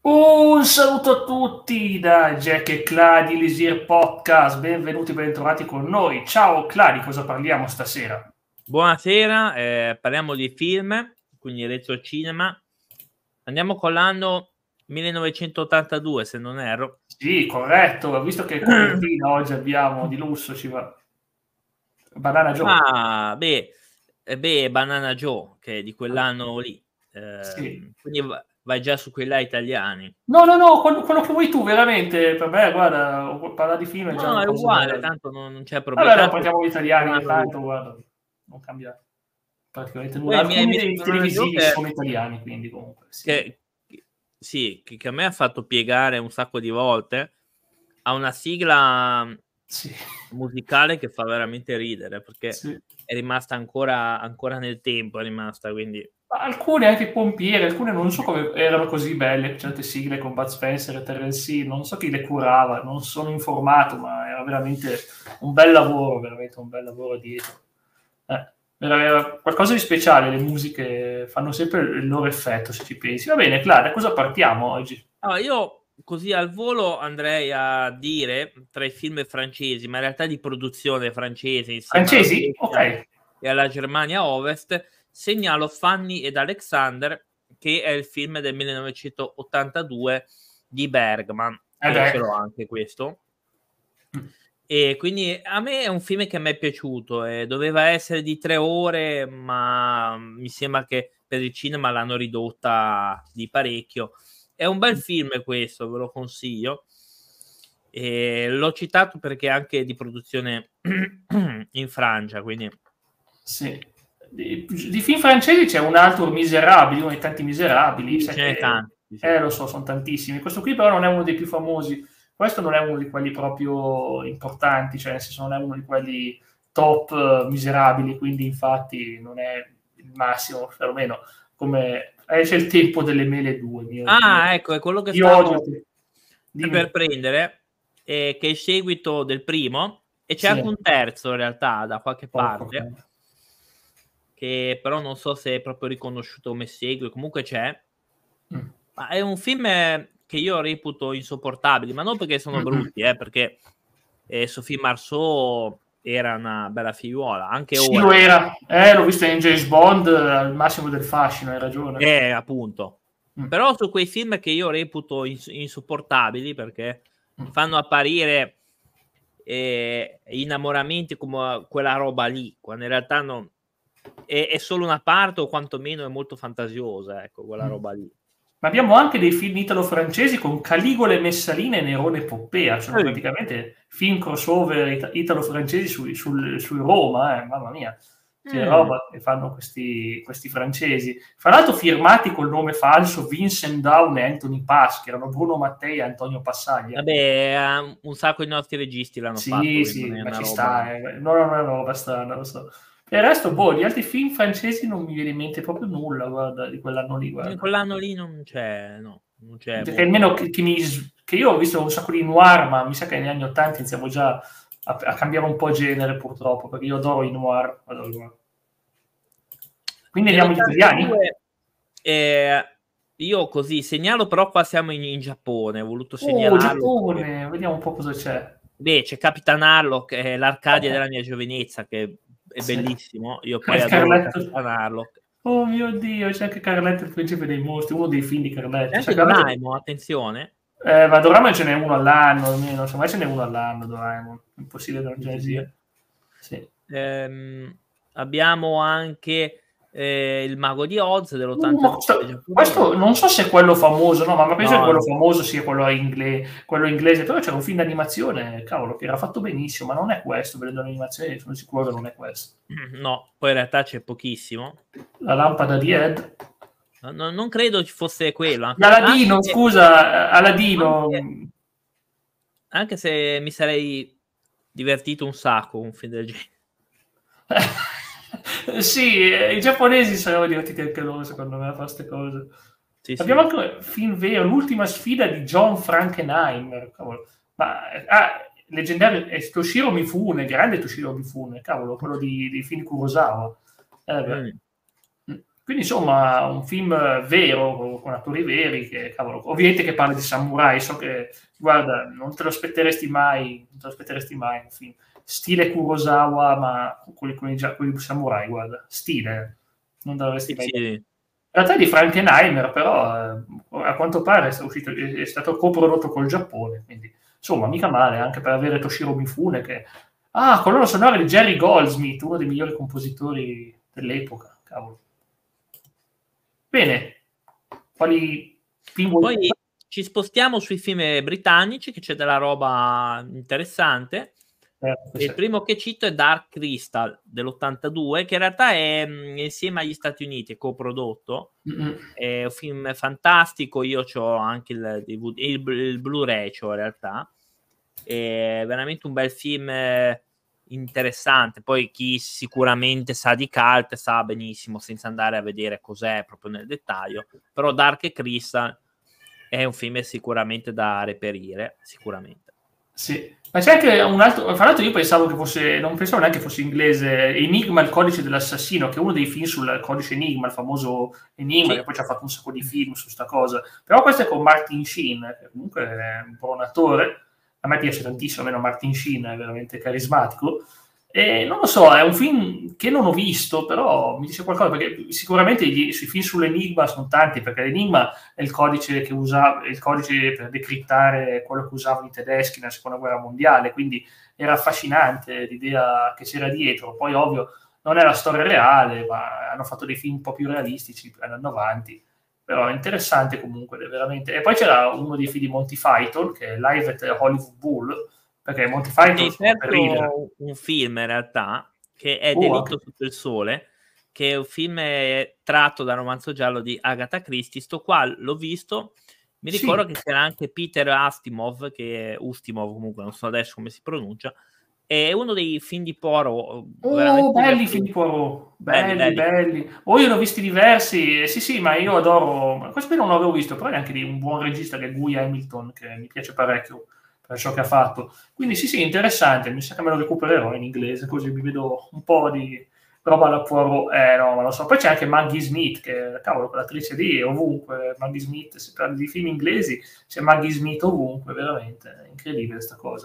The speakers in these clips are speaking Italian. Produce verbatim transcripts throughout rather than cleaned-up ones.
Un saluto a tutti da Jack e Cla di Lisir Podcast, benvenuti, bentrovati con noi. Ciao Cla, di cosa parliamo stasera? Buonasera, eh, parliamo di film, quindi retro cinema. Andiamo con l'anno millenovecentottantadue, se non erro. Sì, corretto, visto che copertina oggi abbiamo di lusso, ci va. Banana Joe. Ah, beh, eh, beh, Banana Joe, che è di quell'anno lì. Sì. Eh, quindi va- vai già su quelli là italiani. No, no, no, quello, quello che vuoi tu, veramente, per me, guarda, parlare di film è già No, una è cosa uguale, bella. tanto non, non c'è problema. Vabbè, no, Tanto partiamo gli italiani, quell'anno lì. tanto, guarda, non cambia praticamente nulla. Poi mi è, Alcuni mi è dei Banana Joe televisivi che, sono italiani, quindi comunque, sì. che- che- sì, che, che a me ha fatto piegare un sacco di volte. Ha una sigla Sì, musicale che fa veramente ridere, perché sì. è rimasta ancora ancora nel tempo, è rimasta, quindi Ma alcune anche pompiere, alcune non so come erano così belle, certe sigle con Bud Spencer e Terence Hill, non so chi le curava, non sono informato, ma era veramente un bel lavoro, veramente un bel lavoro dietro. Eh, era, era qualcosa di speciale, le musiche fanno sempre il loro effetto, se ci pensi. Va bene, Clara, da cosa partiamo oggi? allora io così al volo andrei a dire tra i film francesi, ma in realtà di produzione francese insieme alla Francesi? Svezia Ok. e alla Germania Ovest, segnalo Fanny ed Alexander, che è il film del millenovecentottantadue di Bergman, Eh che beh. ce l'ho anche questo. Mm. E quindi a me è un film che mi è piaciuto, eh, doveva essere di tre ore, ma mi sembra che per il cinema l'hanno ridotta di parecchio. È un bel film questo, ve lo consiglio. E l'ho citato perché è anche di produzione in Francia, quindi Sì. Di, di film francesi c'è un altro Miserabili, uno dei tanti Miserabili. sì, Sai ce n'è che, tanti. Sì. eh, lo so, sono tantissimi. Questo qui però non è uno dei più famosi. Questo non è uno di quelli proprio importanti, cioè nel senso non è uno di quelli top uh, Miserabili, quindi infatti non è il massimo, perlomeno come esce il tempo delle mele due, mio Dio. Ah, ecco, è quello che Io odio il stavo tempo. per Dimmi. prendere, eh, che è il seguito del primo, e c'è anche Sì, un terzo in realtà da qualche porco parte, cane. che però non so se è proprio riconosciuto come seguito, comunque c'è. Mm. Ma è un film che io reputo insopportabile, ma non perché sono Mm-mm. brutti, eh, perché eh, Sophie Marceau era una bella figliuola, anche Sì, ora, lo era. Eh, l'ho visto in James Bond eh, al massimo del fascino, hai ragione. eh, appunto. Mm. Però su quei film che io reputo ins- insopportabili, perché Mm. fanno apparire eh, innamoramenti come quella roba lì, quando in realtà non, è, è solo una parte, o quantomeno è molto fantasiosa, ecco, quella Mm. roba lì. Ma abbiamo anche dei film italo-francesi con Caligula e Messalina e Nerone e Poppea, sono Sì. praticamente film crossover it- italo-francesi sui, sul, sui Roma, eh, mamma mia, che Mm. roba che fanno questi, questi francesi. Fra l'altro firmati col nome falso Vincent Down e Anthony Pass, che erano Bruno Mattei e Antonio Passaglia. Vabbè, um, un sacco di nostri registi l'hanno fatto, Sì, quindi non sì, è ma una ci roba. sta, eh. No, no, no, no, roba strana, lo so. Per il resto, boh, di altri film francesi non mi viene in mente proprio nulla, guarda, di quell'anno lì, In guarda. quell'anno lì non c'è, no, non c'è Che almeno molto. che, che mi, che io ho visto un sacco di noir, ma mi sa che negli anni ottanta iniziamo già a, a cambiare un po' genere, purtroppo, perché io adoro i noir. Adoro i noir. Quindi andiamo agli italiani? Nell'ottantadue eh, io così segnalo, però qua siamo in, in Giappone, ho voluto Oh, segnalarlo perché Giappone, vediamo un po' cosa c'è. beh, c'è Capitan Harlock, è l'Arcadia Oh, della mia giovinezza, che è sì. bellissimo, io poi Il adoro Carletto. Capitan Harlock. Oh mio Dio, c'è anche Carletto il principe dei mostri, uno dei film di C'è Carletto. C'è anche Carletto. Doraemon, attenzione. Eh, ma Doraemon ce n'è uno all'anno, almeno, secondo me ce n'è uno all'anno, Doraemon. Impossibile che non Sì, ce ne sì, sì. sia. Sì. Ehm, abbiamo anche eh, il Mago di Oz Uh, ma dell'ottantadue questo, giapponese. questo non so se è quello famoso, no, ma penso che No, quello no. famoso sia quello, ingle- quello inglese, però c'era un film d'animazione, cavolo, che era fatto benissimo, ma non è questo, vedendo l'animazione sono sicuro che non è questo. No, poi in realtà c'è pochissimo. La lampada di Ed. No, no, non credo ci fosse quello, anche, anche Aladino, se, scusa, Aladino. anche- anche se mi sarei divertito un sacco con un film del genere. Sì, eh, i giapponesi sarebbero divertiti anche loro, secondo me, a fare queste cose. Sì, Abbiamo sì. anche un film vero, l'ultima sfida di John Frankenheimer, cavolo. Ma, ah, leggendario, è Toshiro Mifune, grande Toshiro Mifune, cavolo, quello di, di film Kurosawa. Eh, beh. Mm. Mm. quindi insomma un film vero, con attori veri, che cavolo, ovviamente che parla di samurai, so che, guarda, non te lo aspetteresti mai, non te lo aspetteresti mai un film stile Kurosawa, ma con i, con i, con i samurai, guarda, stile, non te l'avresti Sì, mai detto. sì. In realtà è di Frankenheimer, però eh, a quanto pare è stato, uscito, è stato coprodotto col Giappone, quindi insomma mica male, anche per avere Toshiro Mifune che... Ah, colonna sonora di Jerry Goldsmith, uno dei migliori compositori dell'epoca, cavolo. Bene, quali film vuoi... Poi ci spostiamo sui film britannici, che c'è della roba interessante. Eh, Il primo che cito è Dark Crystal dell'ottantadue, che in realtà è mh, insieme agli Stati Uniti, è coprodotto. Mm-hmm. È un film fantastico. Io ho anche il, D V D, il, il Blu-ray, c'ho in realtà. È veramente un bel film interessante. Poi chi sicuramente sa di cult sa benissimo, senza andare a vedere cos'è proprio nel dettaglio. Però Dark Crystal è un film sicuramente da reperire, sicuramente. Sì, ma c'è anche un altro, fra l'altro io pensavo che fosse, non pensavo neanche fosse inglese, Enigma, il codice dell'assassino, che è uno dei film sul codice Enigma, il famoso Enigma, sì, che poi ci ha fatto un sacco di film su sta cosa. Però questo è con Martin Sheen, che comunque è un buon attore, a me piace tantissimo, almeno Martin Sheen è veramente carismatico. E non lo so, è un film che non ho visto, però mi dice qualcosa, perché sicuramente i film sull'Enigma sono tanti, perché l'Enigma è il codice che usava, il codice per decriptare quello che usavano i tedeschi nella seconda guerra mondiale, quindi era affascinante l'idea che c'era dietro. Poi ovvio non è la storia reale, ma hanno fatto dei film un po' più realistici, andando avanti, però è interessante comunque, veramente. E poi c'era uno dei film di Monty Python, che è Live at Hollywood Bowl, perché Monty Python è un film in realtà che è oh, Delitto anche... sotto il sole, che è un film tratto dal romanzo giallo di Agatha Christie. Sto qua l'ho visto, mi ricordo sì, che c'era anche Peter Ustimov, che è Ustimov comunque, non so adesso come si pronuncia, è uno dei film di Poirot. Oh, belli film di Poirot, belli, belli, belli. belli. Oh, io ne ho visti diversi, sì sì, ma io adoro, questo non l'avevo visto, però è anche di un buon regista che è Guy Hamilton, che mi piace parecchio per ciò che ha fatto. Quindi sì, sì, interessante, mi sa che me lo recupererò in inglese, così mi vedo un po' di roba da Poirot. Eh no, ma lo so. Poi c'è anche Maggie Smith, che cavolo, quell'attrice lì è ovunque. Maggie Smith, se parli di film inglesi, c'è Maggie Smith ovunque, veramente, è incredibile questa cosa.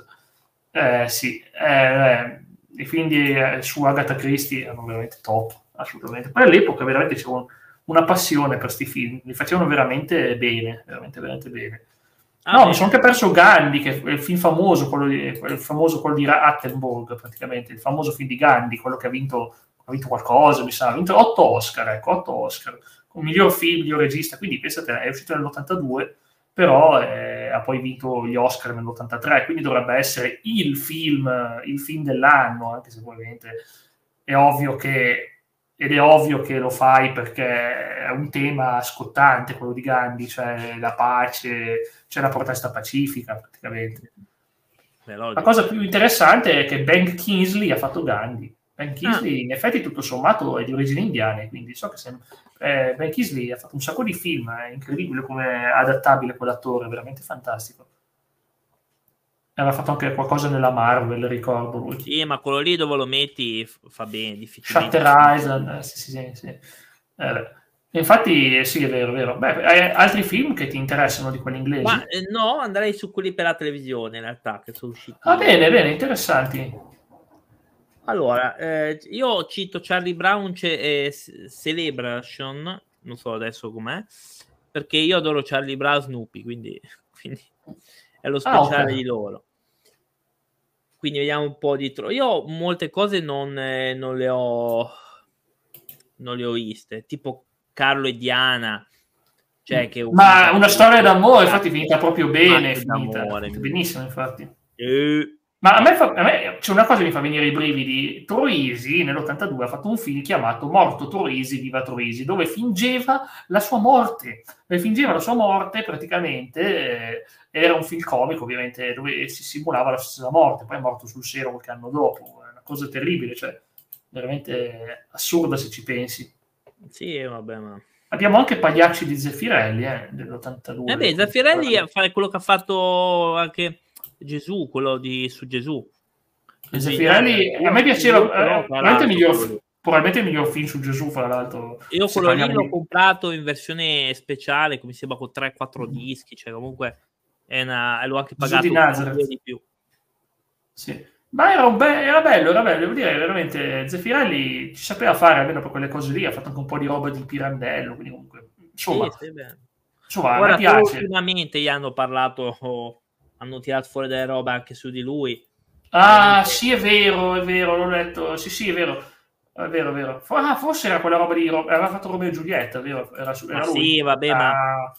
Eh sì, eh, eh, i film di, eh, su Agatha Christie erano veramente top, assolutamente. Poi all'epoca veramente c'era una passione per questi film, li facevano veramente bene, veramente, veramente bene. No, ah, mi sono anche perso Gandhi, che è il film famoso, quello di, il famoso quello di Attenborough, praticamente, il famoso film di Gandhi, quello che ha vinto, ha vinto qualcosa, mi sa, ha vinto otto Oscar, ecco, otto Oscar, con miglior film, miglior regista, quindi pensate, è uscito nell'ottantadue, però eh, ha poi vinto gli Oscar nell'ottantatré, quindi dovrebbe essere il film, il film dell'anno, anche se ovviamente è ovvio che... ed è ovvio che lo fai perché è un tema scottante quello di Gandhi, cioè la pace, c'è la protesta pacifica praticamente. La cosa più interessante è che Ben Kingsley ha fatto Gandhi. Ben Kingsley ah. in effetti tutto sommato è di origini indiane, quindi so che se, eh, Ben Kingsley ha fatto un sacco di film, è incredibile come è adattabile quell'attore, è veramente fantastico. Aveva fatto anche qualcosa nella Marvel, ricordo lui. Sì, ma quello lì dove lo metti fa bene, difficilmente. Shutter Island, sì, sì, sì. sì. Eh, infatti, sì, è vero, è vero. Beh, hai altri film che ti interessano di quelli inglesi? Ma eh, no, andrei su quelli per la televisione, in realtà, che sono usciti. Ah, bene, bene, interessanti. Allora, eh, io cito Charlie Brown e Celebration, non so adesso com'è, perché io adoro Charlie Brown e Snoopy, quindi, quindi è lo speciale ah, okay. di loro. Quindi vediamo un po' di tro- io molte cose non, eh, non le ho non le ho viste, tipo Carlo e Diana, cioè che ma una storia d'amore, infatti finita proprio bene, finita d'amore, benissimo infatti. Eh. Ma a me, fa, a me c'è una cosa che mi fa venire i brividi. Troisi nell'ottantadue ha fatto un film chiamato Morto Troisi, Viva Troisi, dove fingeva la sua morte. Dove fingeva la sua morte praticamente, eh, era un film comico ovviamente, dove si simulava la stessa morte, poi è morto sul serio qualche anno dopo. È una cosa terribile, cioè veramente assurda se ci pensi. Sì, vabbè, ma... Abbiamo anche Pagliacci di Zeffirelli, eh, dell'ottantadue. Eh beh, Zeffirelli fa quello che ha fatto anche Gesù, quello di su Gesù. Zeffirelli, a me piaceva, eh, veramente miglior, probabilmente il miglior film su Gesù, fra l'altro. Io Se quello lì parliamo l'ho di... comprato in versione speciale, come mi sembra con tre quattro Mm. dischi, cioè comunque è una... l'ho anche Gesù di pagato un po' Nazareth. di più. Sì. Ma era, un be- era bello, era bello, devo dire, veramente Zeffirelli ci sapeva fare almeno per quelle cose lì, ha fatto anche un po' di roba di Pirandello, quindi comunque, insomma, Sì, sì, beh. insomma, a me Ora solo piace. ultimamente gli hanno parlato, oh, hanno tirato fuori delle robe anche su di lui. Ah, Ovviamente, sì, è vero, è vero, l'ho letto, sì, sì, è vero, è vero, è vero. For- ah, forse era quella roba di, Ro- aveva fatto Romeo e Giulietta, vero? Era, su- ma era lui. sì, vabbè, ma Ah,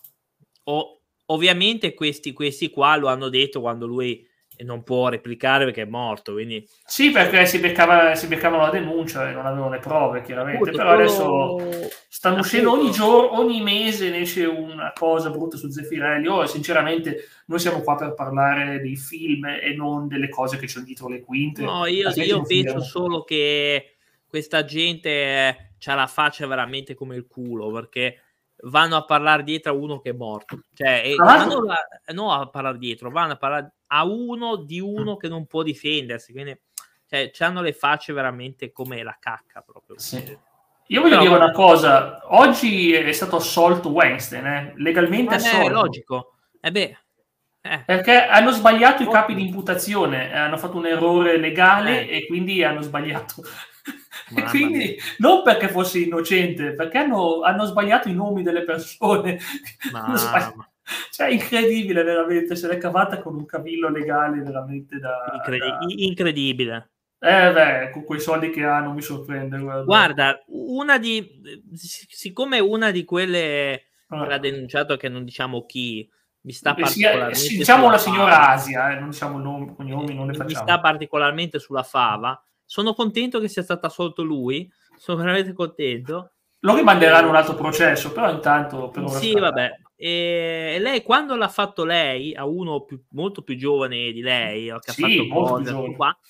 o- ovviamente questi, questi qua lo hanno detto quando lui non può replicare perché è morto, quindi sì, perché si beccava, si beccavano la denuncia e non avevano le prove, chiaramente, appunto però adesso solo stanno uscendo ogni appunto giorno, ogni mese ne esce una cosa brutta su Zeffirelli. Oh, sinceramente, noi siamo qua per parlare dei film e non delle cose che c'è dietro le quinte, no, io, altrimenti io non penso finiamo qua. solo che questa gente ha la faccia veramente come il culo, perché vanno a parlare dietro a uno che è morto. Cioè, Tra e- ma l'altro, non a, no a parlare dietro, vanno a parlare a uno di uno che non può difendersi. Quindi, cioè, hanno le facce veramente come la cacca proprio. sì. Quindi. Io voglio Però dire vabbè, una cosa, oggi è stato assolto Weinstein, eh? Legalmente vabbè, è assolto. logico. E beh, eh, Perché hanno sbagliato i capi di ottimo. imputazione, hanno fatto un errore Eh, legale e quindi hanno sbagliato. E mamma mia, quindi non perché fosse innocente, perché hanno, hanno sbagliato i nomi delle persone. Hanno sbagli- mamma. Cioè, incredibile veramente, se l'è cavata con un cavillo legale veramente da... Incredi- da- incredibile. Eh beh, con quei soldi che ha non mi sorprende, guarda. Guarda, una di sic- siccome una di quelle che l'ha Ah. denunciato, che non diciamo chi, mi sta Eh, sì, eh, sì, particolarmente diciamo sulla la fava, signora Asia, eh, non diciamo nomi, cognomi, non ne eh, mi sta facciamo. particolarmente sulla fava. Sono contento che sia stato assolto lui, sono veramente contento. Lo rimanderanno un E- altro processo, però intanto per ora sì, sta vabbè. calmo. E lei quando l'ha fatto lei, a uno più- molto più giovane di lei, o che ha Sì, fatto molto più cose, tutto giovane. qua,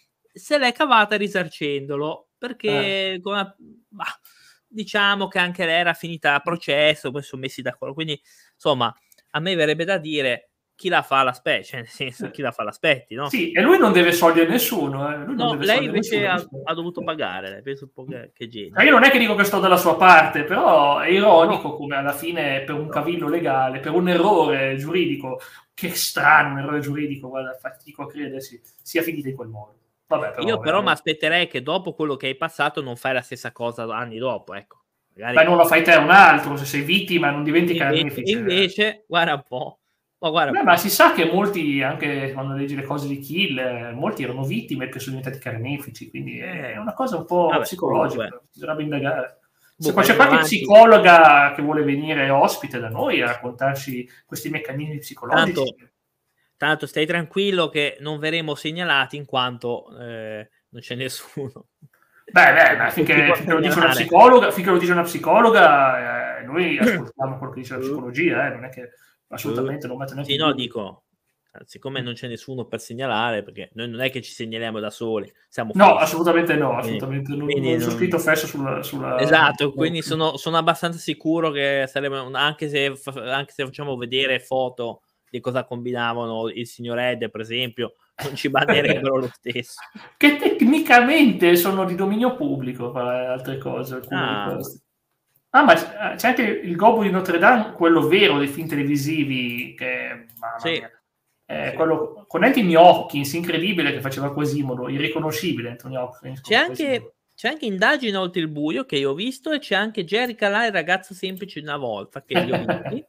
se l'è cavata risarcendolo, Eh. perché come- bah, diciamo che anche lei era finita a processo, poi sono messi d'accordo. Quindi, insomma, a me verrebbe da dire chi la fa l'aspetti, cioè nel senso chi la fa l'aspetti, no? Sì, e lui non deve soldi a nessuno, eh. Lui non No, deve lei soldi a invece nessuno. ha, Questo... ha dovuto pagare, lei, penso un po' che, che Cioè, genio. io non è che dico che sto dalla sua parte, però è No, ironico come alla fine per un no. cavillo legale, per un errore giuridico, che strano un errore giuridico, guarda, fatico a credersi, sia finita in quel modo. Vabbè, Io però però mi veramente. aspetterei che dopo quello che hai passato non fai la stessa cosa anni dopo, ecco. Beh, Magari non lo fai te un altro, se sei vittima non diventi invece, carnefice. invece guarda un po', ma guarda un Beh, ma po'. si sa che molti, anche quando leggi le cose di Kill, eh, molti erano vittime che sono diventati carnefici, quindi è Eh, una cosa un po' vabbè, comunque, psicologica, bisognerebbe indagare. Se boh, qua c'è andiamo qualche avanti. psicologa che vuole venire ospite da noi a raccontarci questi meccanismi psicologici, Tanto, tanto stai tranquillo che non verremo segnalati in quanto eh, non c'è nessuno beh, beh, che, ma che ci finché, può finché lo dice una segnalare. psicologa, finché lo dice una psicologa, eh, noi ascoltiamo quello che dice la Uh, psicologia, eh, non è che uh. assolutamente non mette neanche Sì, in no, dubbio. dico, siccome non c'è nessuno per segnalare, perché noi non è che ci segnaliamo da soli, siamo No, fessi. assolutamente no, Quindi, assolutamente non, quindi non sono non- scritto fesso sulla... sulla... esatto, quindi sono, sono abbastanza sicuro che sarebbe, un- anche se, fa- anche se facciamo vedere foto di cosa combinavano il signor Ed, per esempio, non ci bannerebbero lo stesso. Che tecnicamente sono di dominio pubblico, fra altre cose, alcune di Ah, queste. Ah, ma c- c'è anche il Gobbo di Notre Dame, quello vero dei film televisivi, che, mamma sì, mia, è sì. quello con Anthony Hopkins, incredibile, che faceva Quasimodo, irriconoscibile Anthony Hopkins C'è come Quasimodo. anche, c'è anche Indagine oltre il buio che io ho visto, e c'è anche Jerry Calà, il ragazzo semplice di una volta, che li ho visti.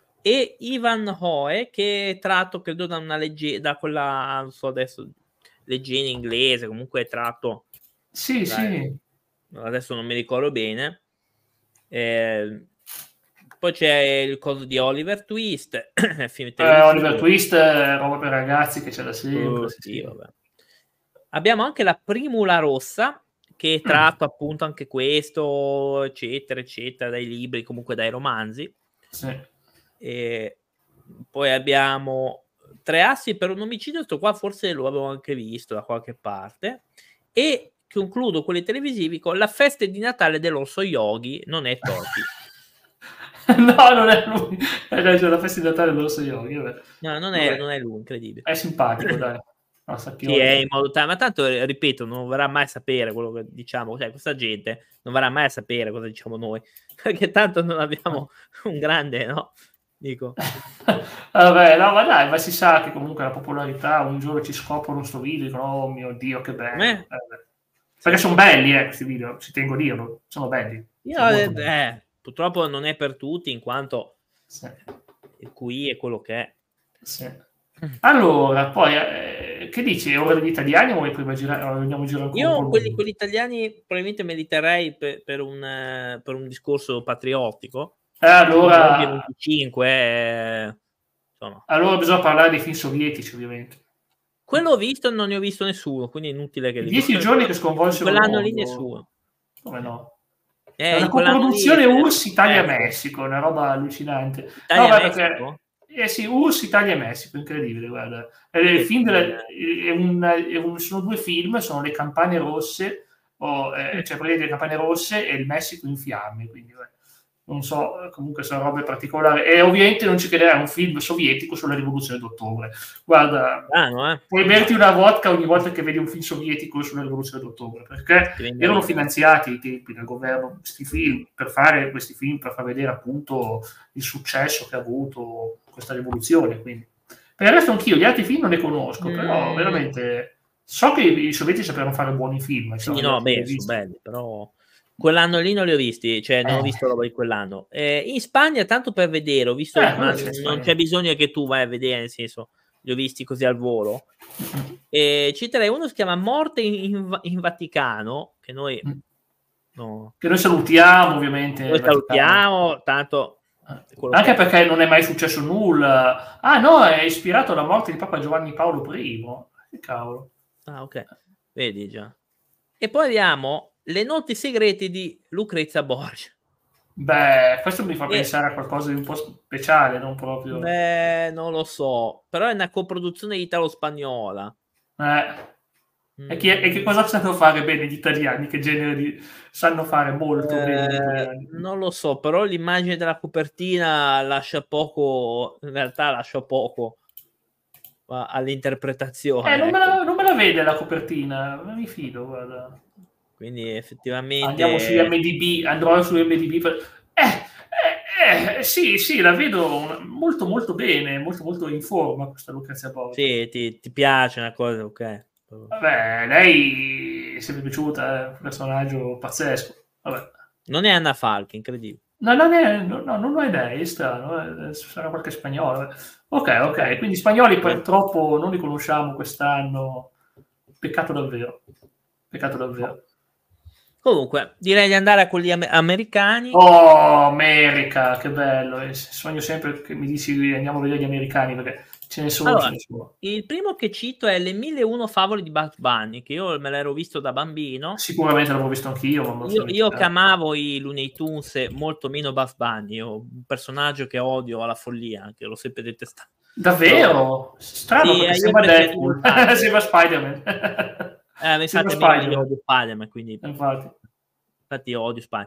E Ivan Hoe, che è tratto credo da una legge, da quella, non so adesso, leggenda inglese, comunque è tratto Sì, dai, sì. adesso non mi ricordo bene. Eh, poi c'è il coso di Oliver Twist, film Eh, Oliver televisivo. Twist, eh, roba per ragazzi che c'è da Oh, sempre, sì, sì, sì. vabbè. Abbiamo anche la Primula Rossa, che è Mm, tratto appunto anche questo, eccetera, eccetera, dai libri, comunque dai romanzi. sì. E poi abbiamo Tre assi per un omicidio, questo qua forse lo avevo anche visto da qualche parte. E concludo quelli televisivi con La festa di Natale dell'orso Yogi, non è Totti. No, non è lui. È la festa di Natale dell'orso Yogi, vabbè. No, non è, Vabbè. non è lui, incredibile. È simpatico, dai. No, sì, è in modo tale, ma tanto ripeto, non vorrà mai sapere quello che diciamo, cioè questa gente non vorrà mai sapere cosa diciamo noi, perché tanto non abbiamo un grande, no? Dico. Vabbè, no, ma dai, ma si sa che comunque la popolarità un giorno ci scoprono sto video, dicono, oh mio Dio, che bello. Eh? Eh, perché sono belli, eh, questi video, ci tengo a dirlo, sono belli. Io, Sono eh, molto belli. eh, purtroppo non è per tutti, in quanto Sì. il Q I è quello che è. Sì. Allora, poi, eh, che dici? Ora degli italiani o vuoi prima girare, o andiamo a girare ancora un po' Io il quelli, mondo? quelli italiani probabilmente me li terrei per, per, un, eh, per un discorso patriottico. Eh, allora, venticinque, eh, insomma. allora bisogna parlare dei film sovietici, ovviamente. Quello ho visto e non ne ho visto nessuno, quindi è inutile che I li dieci giorni che in sconvolsero il quell'anno lì mondo. nessuno. Come no? È Eh, una in quell'anno lì coproduzione ce n'era U R S S parecchio. Italia-Messico, una roba allucinante. No, beh, Italia-Messico? perché eh sì, U R S S Italia-Messico, incredibile, guarda. È, il Che film film delle- è? è un- è un- sono due film, sono le campane rosse, o, eh, cioè praticamente le campane rosse e il Messico in fiamme, quindi beh, non so, comunque sono robe particolari. E ovviamente non ci crederà un film sovietico sulla rivoluzione d'ottobre. Guarda, Ah, no, eh? puoi berti una vodka ogni volta che vedi un film sovietico sulla rivoluzione d'ottobre, perché Ti viene da erano ridere. finanziati ai tempi dal governo questi film per fare questi film, per far vedere appunto il successo che ha avuto questa rivoluzione. Quindi. Per il resto anch'io gli altri film non ne conosco, però Mm, veramente so che i sovietici sapevano fare buoni film, sì, insomma, gli no, altri li beh, hai sono visti. belli, però quell'anno lì non li ho visti, cioè non ho Eh, visto roba di quell'anno. Eh, in Spagna, tanto per vedere, ho visto, eh, ma cosa c'è in non Spagna? c'è bisogno che tu vai a vedere, nel senso, li ho visti così al volo. E citerei uno che si chiama Morte in, in- in Vaticano, che noi, Mm. no, Che noi salutiamo ovviamente noi il Vaticano. salutiamo, tanto Eh, è quello che Anche è. perché non è mai successo nulla. Ah no, è ispirato alla morte di Papa Giovanni Paolo primo. Che cavolo. Ah, ok, vedi già. E poi abbiamo Le notti segrete di Lucrezia Borgia. Beh, questo mi fa E, pensare a qualcosa di un po' speciale, non proprio. beh, non lo so, però è una coproduzione italo-spagnola. Eh. E, chi è- e che Mm, cosa sanno fare bene gli italiani? Che genere di... sanno fare molto bene gli eh, italiani? non lo so, però l'immagine della copertina lascia poco, in realtà lascia poco a- Eh, all'interpretazione, non me ecco. la, non me la vede la copertina, non mi fido, guarda. Quindi Andiamo su effettivamente IMDb, andrò su IMDb per... Eh, eh, eh, sì, sì, la vedo un- molto molto bene, molto molto in forma questa Lucrezia Borgia. sì, ti, ti piace una cosa, ok. Vabbè, lei è sempre piaciuta, è un personaggio pazzesco. Vabbè. Non è Anna Falchi, incredibile. No, non è, no, no, non ho idea, è strano, eh, sarà qualche spagnolo. Ok, ok, quindi spagnoli purtroppo non li conosciamo quest'anno. Peccato davvero. Peccato davvero. Comunque, direi di andare a quelli am- americani. Oh, America, che bello. E sogno sempre che mi dici andiamo a vedere gli americani perché ce ne sono, ce Allora, ne sono. il primo che cito è Le mille e uno favole di Bugs Bunny, che io me l'ero visto da bambino. Sicuramente l'avrò visto anch'io, ma me lo Io, sono io che dimenticato. amavo i Looney Tunes molto meno Bugs Bunny, io, un personaggio che odio alla follia, che l'ho sempre detestato. Però, Davvero? Strano sì, perché eh, io sembra preferivo Deadpool, Taz. sembra Spider-Man. Eh, Sembra infatti, a me io Spider-Man, odio Spider-Man, quindi infatti. infatti odio Spider.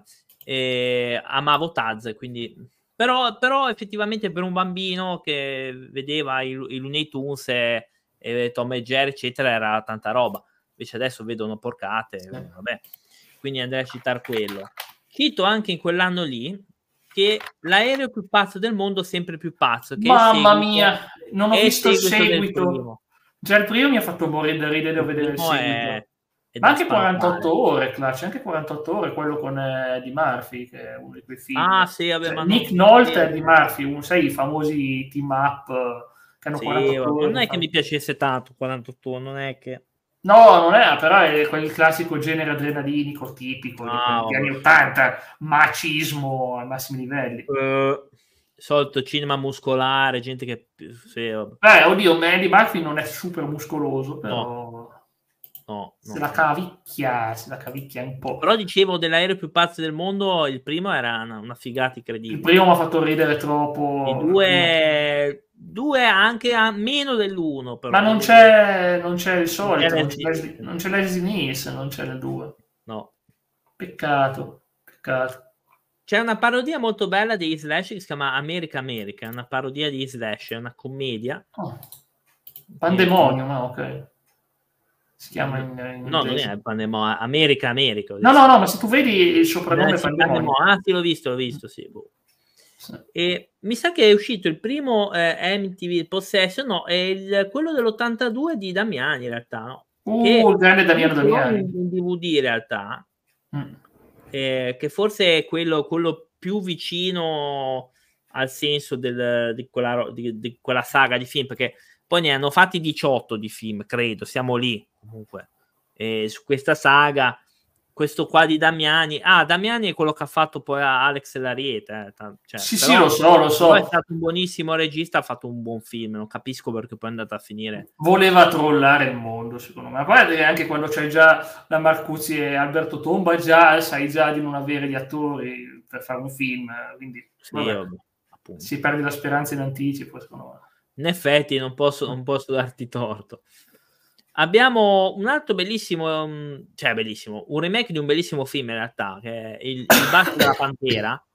E amavo Taz, quindi però, però effettivamente per un bambino che vedeva i, i Looney Tunes e, e Tom e Jerry eccetera era tanta roba, invece adesso vedono porcate, Sì. vabbè. Quindi andrei a citare quello. Cito anche in quell'anno lì che l'aereo più pazzo del mondo sempre più pazzo, che è il Mamma seguito, mia, non ho è il visto il seguito del seguito. primo. Già il primo mi ha fatto morire da ridere a Il vedere il primo è, seguito. è Ma da anche spantare. quarantotto ore, Clutch, anche quarantotto ore, quello con eh, Eddie Murphy, che è uno di quei Ah film. sì, vabbè, Cioè, ma Nick non... Nolte e Sì, Eddie Murphy, un, sai, i famosi team up eh, che hanno sì, quarantotto ore non per è che fare... mi piacesse tanto quarantotto, non è che... No, non è, però è quel classico genere adrenalinico tipico di Ah, quegli anni vabbè. ottanta, macismo ai massimi livelli. Eh, solito cinema muscolare, gente che... Sì, vabbè. Beh, oddio, Eddie Murphy non è super muscoloso, No, però no, se no, la no. cavicchia, se la cavicchia un po'. Però dicevo dell'aereo più pazzo del mondo, il primo era una, una figata Il incredibile. primo mi ha fatto ridere I troppo, il primo. due, due anche a meno dell'uno, Ma però. non Uno c'è, non c'è il non c'è solito, non c'è Leslie Leslie, Nielsen. non c'è Leslie Nielsen, non c'è nel due. No. Peccato, peccato. C'è una parodia molto bella di Slash che si chiama America America, è una parodia di Slash, è una commedia. Oh, Che, che- Pandemonium, ah, ok. Si chiama in, in no, non è Pandemonium, America, America. No, no, no, ma se tu vedi il soprannome eh, sì, Pandemonium. Ah, sì, l'ho visto, l'ho visto, sì. Boh. Sì. E mi sa che è uscito il primo eh, M T V Possession, no, è il, quello dell'ottantadue di Damiani in realtà, no? Uh, che il grande Damiano Damiani. In, in D V D in realtà, mm. eh, che forse è quello, quello più vicino al senso del, di, quella, di, di quella saga di film, perché poi ne hanno fatti diciotto di film, credo, siamo lì comunque, eh, su questa saga. Questo qua di Damiani, ah, Damiani è quello che ha fatto poi Alex Lariete, eh. Cioè, sì, però, sì, lo so, lo so. Però è stato un buonissimo regista, ha fatto un buon film, non capisco perché poi è andato a finire. Voleva trollare il mondo, secondo me. Poi anche quando c'hai già la Marcuzzi e Alberto Tomba, già sai già di non avere gli attori per fare un film, quindi sì, vabbè, vabbè, si perde la speranza in anticipo, secondo me. In effetti non posso, non posso darti torto. Abbiamo un altro bellissimo, cioè bellissimo, un remake di un bellissimo film in realtà, che è Il, il Bacio della Pantera.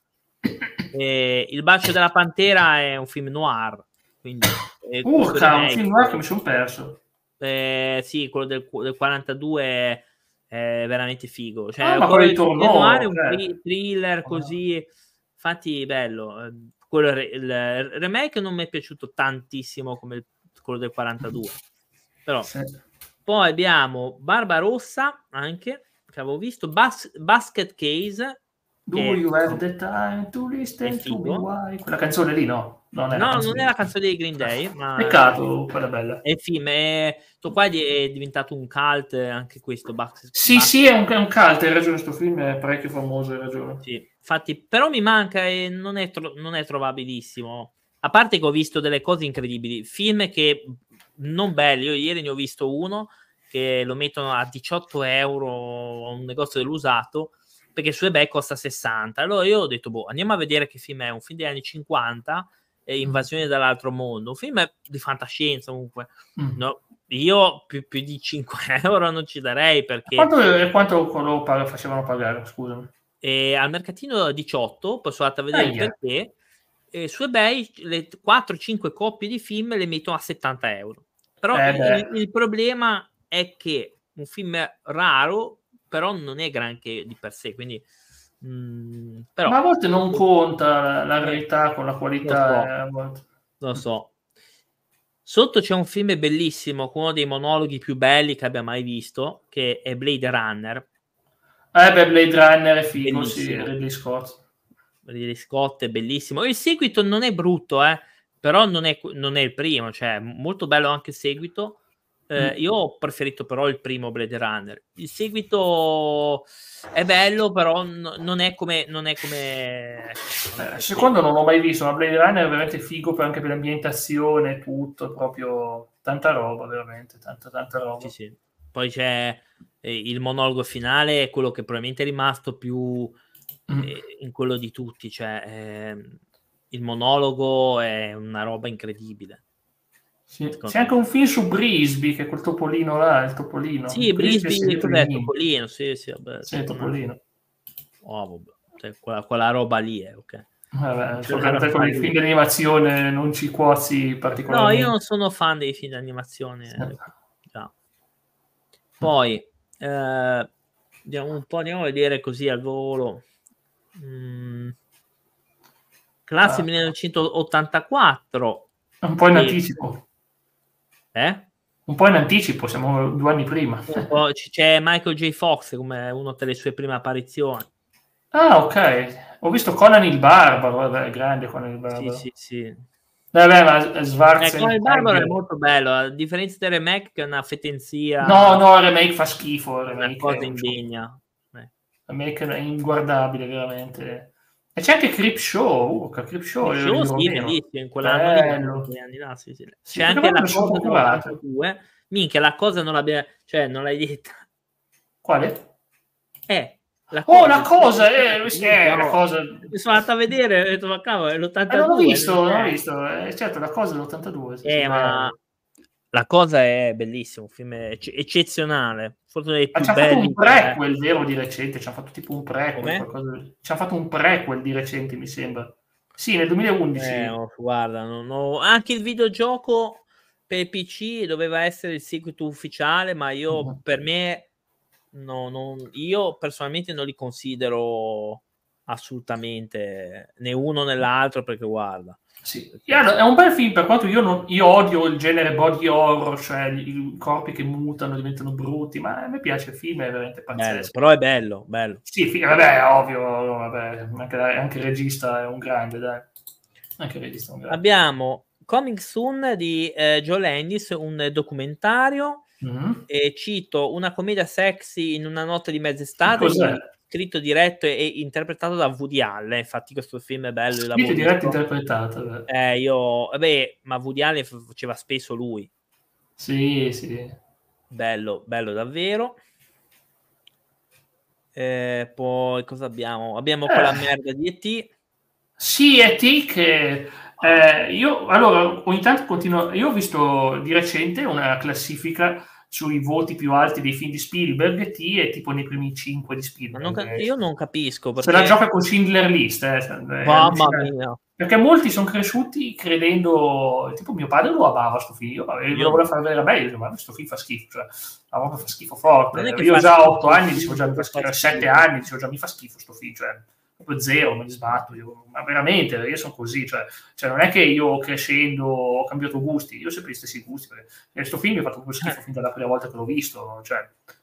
E Il Bacio della Pantera è un film noir, quindi Urca, un film noir che mi sono perso. Eh, sì, quello del, del quarantadue è, è veramente figo. Cioè, ah, ma quello di Tornò, noir è un okay. thriller così, infatti bello. Quello, il, il remake non mi è piaciuto tantissimo come il, quello del quarantadue, però sì. Poi abbiamo Barbarossa anche, che avevo visto, Bas- Basket Case. Do you have the time to listen to me why? Quella canzone lì no? Non è no, la canzone, non è la canzone dei Green Day, ma peccato, quella bella. È il film, è, qua è diventato un cult anche questo. Bax, sì, Bax. sì, è un, è un cult, hai ragione, questo film è parecchio famoso, hai ragione. Sì, infatti, però mi manca e non è, tro- non è trovabilissimo. A parte che ho visto delle cose incredibili, film che non belli, io ieri ne ho visto uno che lo mettono a diciotto euro a un negozio dell'usato, perché su eBay costa sessanta. Allora io ho detto, boh, andiamo a vedere che film è, un film degli anni cinquanta, Invasione dall'altro mondo, un film di fantascienza comunque. Mm. No, io più, più di cinque euro non ci darei, perché quanto, quanto lo pag- facevano pagare, scusami? E al mercatino diciotto, poi sono andato a vedere il perché, e su eBay le quattro cinque coppie di film le mettono a settanta euro. Però eh il, il problema è che un film raro, però non è granché di per sé, quindi mh, però, ma a volte non conta la, la rarità con la qualità. Lo so, eh, a volte. Lo so. Sotto c'è un film bellissimo, uno dei monologhi più belli che abbia mai visto, che è Blade Runner. Eh beh, Blade Runner è figo, sì, Ridley Scott. Ridley Scott è bellissimo. Il seguito non è brutto, eh, però non è, non è il primo, cioè molto bello anche il seguito. Eh, io ho preferito però il primo Blade Runner. Il seguito è bello, però n- non è come non è come eh, secondo non l'ho mai visto, ma Blade Runner è veramente figo per anche per l'ambientazione, tutto, proprio tanta roba, veramente, tanta tanta roba. Sì, sì. Poi c'è eh, il monologo finale, è quello che probabilmente è rimasto più mm. eh, in quello di tutti, cioè eh, il monologo è una roba incredibile. Sì. C'è anche un film su Brisby, che è quel topolino là, il topolino. Sì, Brisby, cos'è? Topolino, sì, sì, vabbè. Sì, topolino. Oh, vabbè. Cioè, quella, quella roba lì è ok. Vabbè, so che con i film di animazione non ci cuozi particolarmente. No, io non sono fan dei film di animazione. Sì. Già. Poi, eh, andiamo un po', andiamo a vedere così al volo. Mm. Classe ah. millenovecentottantaquattro. Un po' in e... anticipo. Eh? Un po' in anticipo, siamo due anni prima. C'è Michael J. Fox come una delle sue prime apparizioni. Ah, ok. Ho visto Conan il Barbaro, vabbè, grande Conan il Barbaro. Sì, sì, sì. Vabbè, ma Schwarzenegger... Eh, Conan il Barbaro è molto bello, a differenza del remake che è una fetenzia... No, no, il remake fa schifo, il remake una cosa indegna. Il remake è inguardabile, veramente. E c'è anche Creep Show, uh, Creep Show, Creep Show sì, bellissimo, in quell'anno lì, anni là, sì, sì. C'è sì, anche la cosa dell'ottantadue, minchia, la cosa non l'abbia, cioè non l'hai detta. Quale? Eh, la cosa, oh, la cosa, eh, eh, la cosa. Mi sono andato a vedere, ho detto, ma cavolo, è l'ottantadue. Eh, non l'ho visto, non l'ho visto, eh, certo, la cosa è l'ottantadue. Sì, eh, sì, ma... La cosa è bellissimo, un film ecce- eccezionale, forse dei più ci hanno belli. Fatto un prequel, eh. vero, di recente, ci hanno fatto tipo un prequel, qualcosa... ci hanno fatto un prequel di recente, mi sembra. Sì, nel duemilaundici. Eh, oh, guarda, non ho... anche il videogioco per il P C doveva essere il seguito ufficiale, ma io Mhm. per me no, non, io personalmente non li considero assolutamente né uno né l'altro, perché guarda, Sì. perché Yeah, è un bel film, per quanto io, non, io odio il genere body horror, cioè i, i corpi che mutano, diventano brutti, ma a me piace il film, è veramente bello, pazzesco. però è bello, bello. Sì, fi- vabbè, è ovvio, vabbè, anche, anche il regista è un grande, dai. Anche il regista è un grande. Abbiamo Coming Soon di eh, Joe Landis, un documentario, Mm-hmm. e cito una commedia sexy in una notte di mezz'estate, Cos'è? scritto, diretto e, e interpretato da Woody Allen. Infatti questo film è bello, io Scritto, l'avevo diretto, visto. interpretato. Beh. Eh, io, vabbè, ma Woody Allen f- faceva spesso lui. Sì, sì. Bello, bello davvero. Eh, poi cosa abbiamo? Abbiamo quella Eh. merda di E T. Sì, E T che eh, io allora ogni tanto continuo. Io ho visto di recente una classifica sui voti più alti dei film di Spielberg. E T è tipo nei primi cinque di Ma non ca- Spielberg. io non capisco Se la perché. gioca con Schindler List, eh, è Mamma allucinante. mia. Perché molti sono cresciuti credendo, tipo mio padre lo amava sto film, e me Io lo no. voleva far vedere meglio, ma questo film fa schifo, cioè, la roba fa schifo forte. Non è che Io fa già a schifo otto il anni dicevo film, già mi fa che fa schifo, a sette schifo. anni dicevo già mi fa schifo sto film, cioè proprio zero, me ne sbatto, io, ma veramente, io sono così, cioè, cioè non è che io crescendo ho cambiato gusti, io ho sempre gli stessi gusti, perché questo film mi ha fatto proprio schifo fin dalla prima volta che l'ho visto, cioè,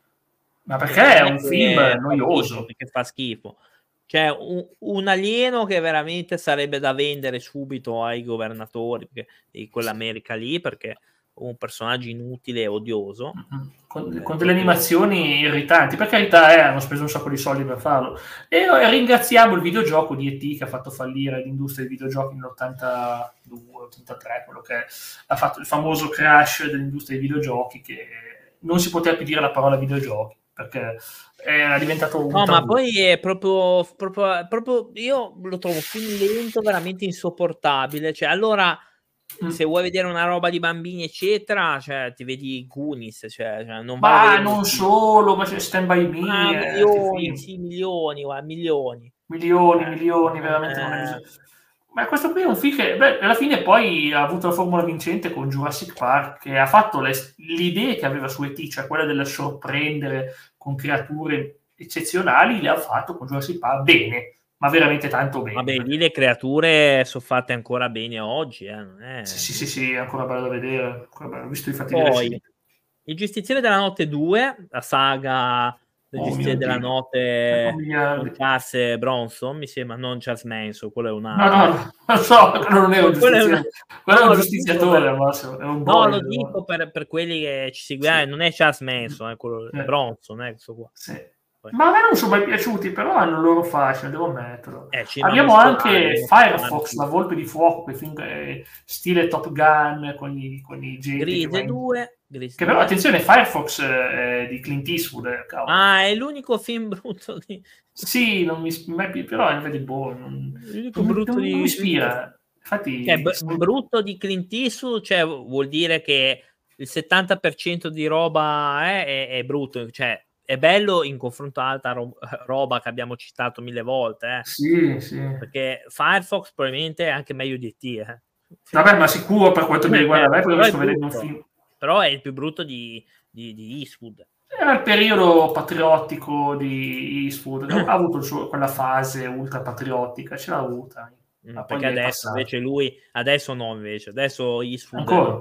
ma perché Non è è un film che fa schifo, noioso. perché fa schifo. Cioè, un, un alieno che veramente sarebbe da vendere subito ai governatori perché, di quell'America lì, perché è un personaggio inutile e odioso. Con, Eh, con delle proprio. animazioni irritanti, per carità, eh, hanno speso un sacco di soldi per farlo. E eh, ringraziamo il videogioco di E T che ha fatto fallire l'industria dei videogiochi nell'ottantadue ottantatré, quello che ha fatto il famoso crash dell'industria dei videogiochi, che non si poteva più dire la parola videogiochi perché era diventato un No, ma tabù. poi è proprio, proprio, proprio io lo trovo film lento, veramente insopportabile. Cioè, allora, Mm. se vuoi vedere una roba di bambini, eccetera, cioè, ti vedi Goonies, cioè, cioè, non vai a Ma vedere un non film. solo, ma c'è Stand By Ah, Me, eh, altri milioni, film. sì, milioni, guarda, milioni. Milioni, Eh, milioni, non veramente non è è- bisogno. Ma questo qui è un film che, beh, alla fine poi ha avuto la formula vincente con Jurassic Park, che ha fatto le, l'idea che aveva su E T, cioè quella del sorprendere con creature eccezionali, le ha fatto con Jurassic Park bene, ma veramente tanto bene. Vabbè, Perché... lì le creature sono fatte ancora bene oggi, eh, non è... Sì, sì, sì, sì, è ancora bello da vedere. Bello. Ho visto i fatti di Poi, recente. Il Giustiziere della Notte due, la saga del Oh mio Giustiziere della Dio, ecco Notte con miliardi. Charles Bronson, mi sembra, non Charles Manson, quello è un No, altro. no, no, lo so, quello non è un Quello è un... giustiziere, quello è un No, lo dico giustiziatore per... al massimo, è un No, boia. lo dico per, per quelli che ci Sì. seguiranno, non è Charles Manson, è quello è Eh. Bronson, eh, questo qua. Sì. Poi, Ma a me non sono mai piaciuti, però hanno il loro fascino, devo ammetterlo. eh, cinema Abbiamo muscolare, anche devono fare Firefox, tutto. la volpe di fuoco, quel film eh, stile Top Gun, con i, con i genti che va Grise in... due, Grise Che però, due. attenzione, Firefox eh, è di Clint Eastwood, eh, cavolo. Ah, è l'unico film brutto di... Sì, non mi, però è vedi, boh, non, L'unico non, mi- brutto non- non mi di... ispira. Cioè, Infatti, b- brutto di Clint Eastwood, cioè, vuol dire che il settanta per cento di roba è, è, è brutto, cioè è bello in confronto a altra ro- roba che abbiamo citato mille volte, eh. sì, sì. Perché Firefox probabilmente è anche meglio di E T, eh. Vabbè, ma sicuro per quanto mi riguarda Eh, me, perché però è sto vedendo un brutto, film. però è il più brutto di, di, di Eastwood. Era il periodo patriottico di Eastwood, ha avuto il suo- quella fase ultra patriottica, ce l'ha avuta, Mm, ma perché poi è adesso passato. invece lui, adesso no invece, adesso Eastwood Ancora?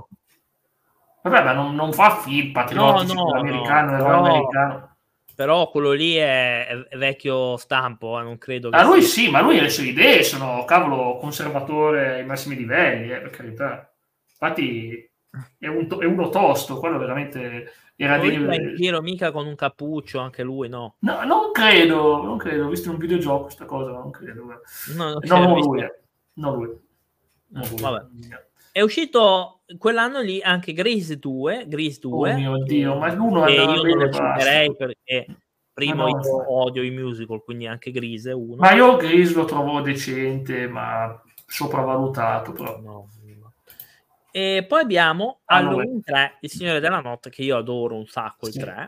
Vabbè, ma non, non fa film no, patriottici con no, no, l'americano, l'eroe però americano. però quello lì è, è vecchio stampo, eh, non credo che A lui sia. sì, ma lui le sue idee sono, cavolo, conservatore ai massimi livelli, eh, per carità. Infatti è, un to- è uno tosto, quello veramente era Quello lì va in dei... giro mica con un cappuccio, anche lui, no. No, non credo, non credo, ho visto in un videogioco questa cosa, ma non credo. No, non si No, è non lui, visto. eh. Non lui. Non Eh, vabbè. lui. È uscito quell'anno lì anche Grease due, Grease Oh due, mio Dio, che, ma l'uno che andava io non bene lo e basta. citerei perché Ma primo no, io infatti. odio i musical, quindi anche Grease è uno. Ma io Gris lo trovo decente, ma sopravvalutato però. No, no. E poi abbiamo Ah, no, beh. Halloween tre, Il Signore della Notte, che io adoro un sacco il Sì. tre.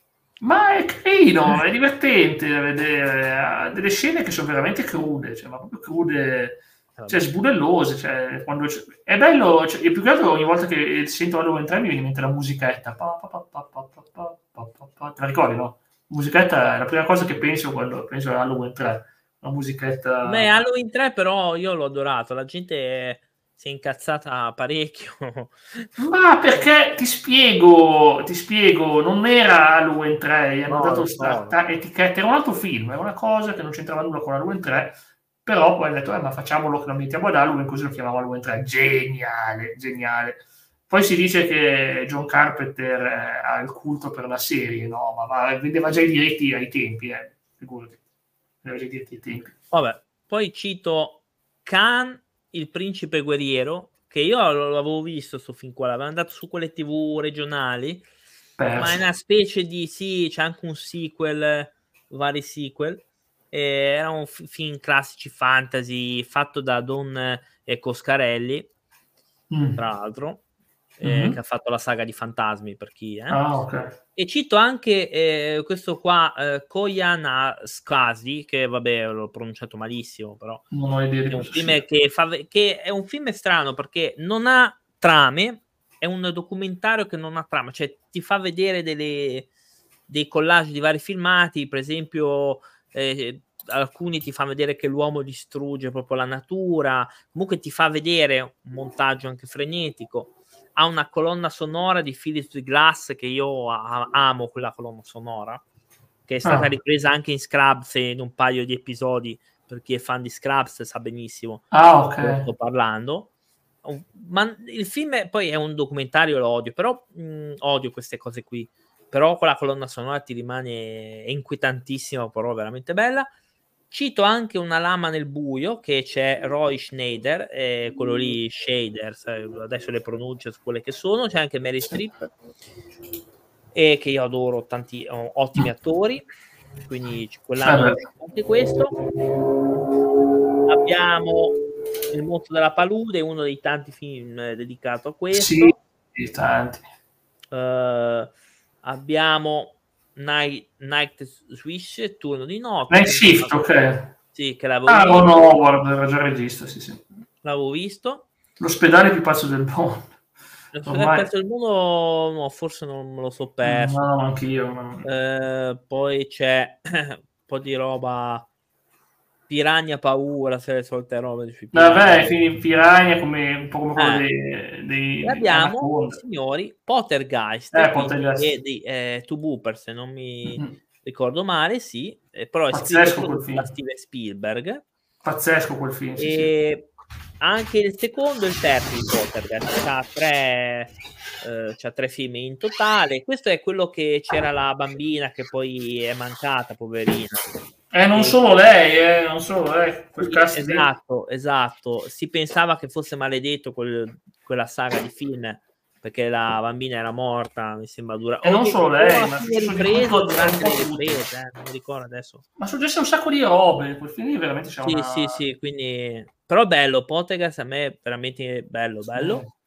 Ma è carino, è divertente da vedere, ha delle scene che sono veramente crude, cioè, ma proprio crude cioè sbudellose, cioè, quando c'è... è bello, cioè, e più che altro ogni volta che sento Halloween tre mi viene in mente la musichetta, pa, pa, pa, pa, pa, pa, pa, pa, pa. Te la ricordi, no? Musichetta è la prima cosa che penso quando penso a Halloween tre, la musichetta... Beh, Halloween tre però io l'ho adorato, la gente si è incazzata parecchio. Ma perché ti spiego, ti spiego, non era Halloween tre, gli hanno No, dato lo so. questa etichetta, era un altro film, era una cosa che non c'entrava nulla con Halloween tre, però poi hanno detto, eh, ma facciamolo che lo mettiamo ad Halloween, così lo chiamiamo Halloween tre. Geniale, geniale. Poi si dice che John Carpenter eh, ha il culto per la serie, no? Ma, ma vendeva già i diritti ai tempi, eh, figurati. Vendeva già i diritti ai tempi. Vabbè, poi cito Khan, il principe guerriero, che io l'avevo visto sto film qua, l'avevano dato su quelle tv regionali, Perso. ma è una specie di, sì, c'è anche un sequel, vari sequel, eh, era un f- film classici fantasy fatto da Don eh, Coscarelli, Mm. tra l'altro, eh, Mm-hmm. che ha fatto la saga di Fantasmi, per chi, eh. Ah, ok. E cito anche eh, questo qua, eh, Koyan Skasi, che vabbè, l'ho pronunciato malissimo, però Non ho idea di è un cosa film sia. che, fa, che è un film strano perché non ha trame, è un documentario che non ha trama, cioè ti fa vedere delle, dei collage di vari filmati, per esempio eh, alcuni ti fanno vedere che l'uomo distrugge proprio la natura, comunque ti fa vedere un montaggio anche frenetico. Ha una colonna sonora di Philip Glass che io a- amo quella colonna sonora, che è stata Ah. ripresa anche in Scrubs in un paio di episodi, per chi è fan di Scrubs sa benissimo Ah, ok. di sto parlando. Ma il film è, poi è un documentario, lo odio, però mh, odio queste cose qui, però quella colonna sonora ti rimane inquietantissima, però veramente bella. Cito anche Una lama nel buio, che c'è Roy Schneider, eh, quello lì Shader, adesso le pronunce su quelle che sono, c'è anche Mary Streep, e che io adoro, tanti oh, ottimi attori, quindi quell'anno è uscito anche questo. Abbiamo Il mostro della palude, uno dei tanti film dedicato a questo. Sì, sì, tanti. Uh, abbiamo Night, Night Swish, Turno di notte. Night Shift, ok. Sì, che l'avevo ah, visto. Ron Howard, era già regista, sì, sì. L'avevo visto. L'ospedale più pazzo del mondo. Ormai... il mondo, no, forse non me lo so perso. No, anch'io. No. Uh, poi c'è un po' di roba... Piranha paura, se le solite robe sui Vabbè, quindi Piranha come un po' come quello eh. dei, dei e abbiamo, signori, Poltergeist, eh, Poltergeist. di eh, Two Booper, se non mi mm-hmm. ricordo male, sì, eh, però è pazzesco scritto quel film. da Steven Spielberg. Pazzesco quel film, sì, e sì. Anche il secondo e il terzo di Poltergeist, c'ha tre, eh, c'ha tre film in totale. Questo è quello che c'era la bambina che poi è mancata, poverina. Eh, non solo lei, eh, non solo lei. Quel sì, cast esatto, lì. esatto. Si pensava che fosse maledetto quel, quella saga di film perché la bambina era morta, mi sembra dura. E non solo lei, ma ripreso durante le riprese, eh, non mi ricordo adesso. Ma successe un sacco di robe, quel film veramente c'è sì, una... sì, sì, quindi... Però bello, Poltergeist a me è veramente bello, bello. Sì.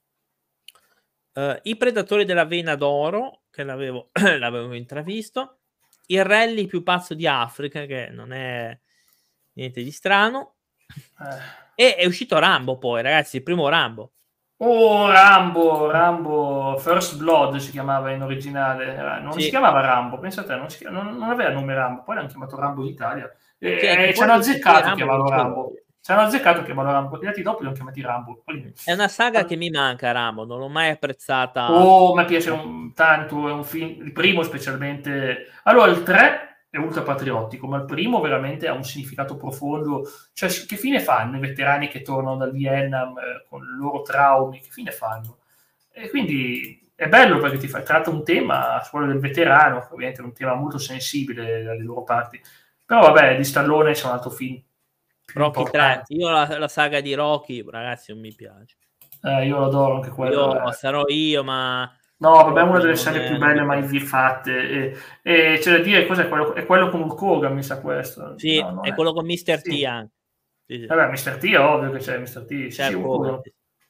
Uh, I Predatori della Vena d'Oro, che l'avevo, l'avevo intravisto. Il rally più pazzo di Africa, che non è niente di strano. Eh. E è uscito Rambo poi, ragazzi, il primo Rambo. Oh, Rambo, Rambo First Blood si chiamava in originale, non sì. si chiamava Rambo, pensate, non, si chiamava, non, non aveva nome Rambo, poi l'hanno chiamato Rambo in Italia. E, sì, e ci hanno azzeccato a chiamarlo Rambo. Ci hanno azzeccato a chiamarlo Rambo, gli altri dopo li hanno chiamati Rambo. È una saga che mi manca, Rambo, non l'ho mai apprezzata. Oh, mi piace un, tanto, è un film, il primo specialmente. Allora, il tre è ultra patriottico, ma il primo veramente ha un significato profondo. Cioè, che fine fanno i veterani che tornano dal Vietnam eh, con i loro traumi? Che fine fanno? E quindi è bello perché ti fa, tratta un tema, quello del veterano, che ovviamente è un tema molto sensibile dalle loro parti. Però vabbè, di Stallone c'è un altro film. Rocky tre, io la, la saga di Rocky, ragazzi, non mi piace. Eh, io lo adoro anche quello. Io, eh. Sarò io, ma... No, vabbè, è una delle serie più belle mai fatte. E, e c'è da dire, cos'è quello? È quello con Hulk Hogan, mi sa questo. Sì, no, è, è quello con mister T sì. anche. Sì, sì. Vabbè, mister T è ovvio che c'è mister T. C'è sì, Hulk Hogan.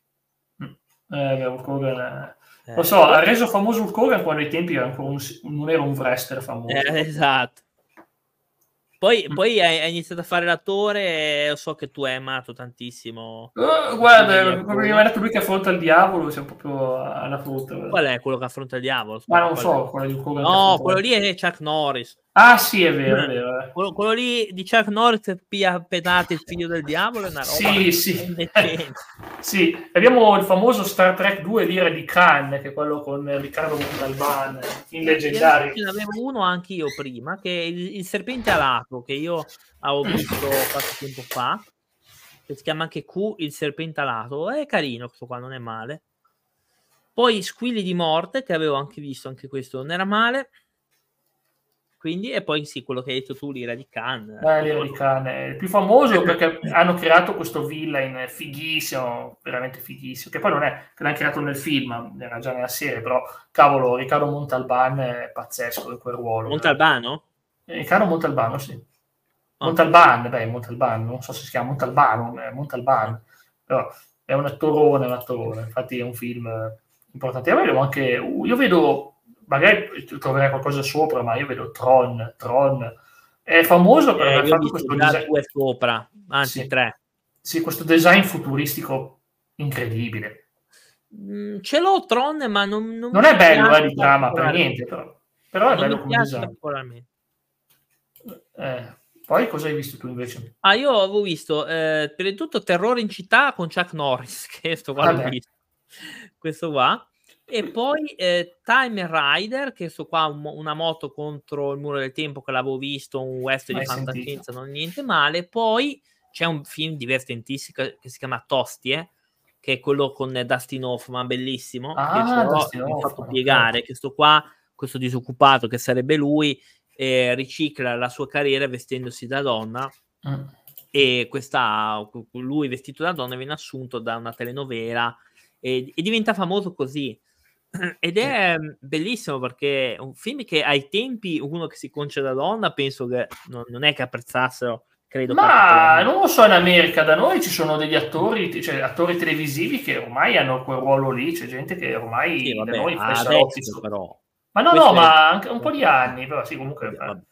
Eh, Hulk Hogan eh. Lo so, ha reso famoso Hulk Hogan quando ai tempi era ancora un, non era un wrestler famoso. Eh, esatto. Poi, poi hai, hai iniziato a fare l'attore e so che tu hai amato tantissimo. Uh, i film di guarda, come mi ha azione. detto lui che affronta il diavolo, siamo proprio alla frutta. Qual Guarda. è quello che affronta il diavolo? Ma Aspetta, non qual è? so, quello di Kogan che No, affronta quello il... lì è Chuck Norris. Ah sì, è vero, è vero. Eh. Quello, quello lì di Chuck Norris che pia a pedate il figlio del diavolo è una roba Sì, sì. indecente. Sì, abbiamo il famoso Star Trek due l'ira di Khan, che è quello con Riccardo Montalban, in leggendario. Ce n'avevo uno anche io prima, che è il, il serpente alato, che io avevo visto qualche tempo fa, che si chiama anche Q, il serpente alato. È carino questo qua, non è male. Poi Squilli di morte, che avevo anche visto, anche questo non era male. Quindi, e poi sì, quello che hai detto tu, l'ira di Khan. Eh, l'ira di Khan è il più famoso perché hanno creato questo villain fighissimo, veramente fighissimo, che poi non è che l'hanno creato nel film, era già nella serie, però cavolo, Riccardo Montalban è pazzesco in quel ruolo. Montalbano? Eh, Riccardo Montalbano, sì. Oh. Montalban, beh, Montalban, non so se si chiama Montalbano, eh, Montalban, oh. Però è un attorone, un attorone, infatti è un film importante. Io vedo anche, io vedo, magari troverai qualcosa sopra, ma io vedo Tron, Tron è famoso per eh, aver io ho fatto visto questo già design. due sopra, anzi sì. tre. Sì, questo design futuristico incredibile. Mm, ce l'ho Tron, ma non, non, non mi è bello piace eh, di trama per niente, però, però è non bello mi come piace design. particolarmente. Eh, poi cosa hai visto tu invece? Ah, io avevo visto eh, per il tutto Terrore in città con Chuck Norris, che sto qua l'ho visto. Questo qua. E poi eh, Time Rider, che sto qua un, una moto contro il muro del tempo, che l'avevo visto, un western di fantascienza, non niente male. Poi c'è un film divertentissimo che si chiama Tostie, che è quello con Dustin Hoffman, bellissimo, ah, che però Dustin mi ha Hoffman, fatto piegare, okay. che sto qua, questo disoccupato che sarebbe lui, eh, ricicla la sua carriera vestendosi da donna. Mm. E questa, lui vestito da donna viene assunto da una telenovela e, e diventa famoso così. Ed è bellissimo perché è un film che ai tempi uno che si concia da donna penso che non, non è che apprezzassero, credo, ma non lo so, in America da noi ci sono degli attori, cioè attori televisivi che ormai hanno quel ruolo lì, c'è gente che ormai sì, vabbè, da noi fa i salotti adesso so. però Ma no no, ma anche un po' di anni, però sì, comunque vabbè, vabbè.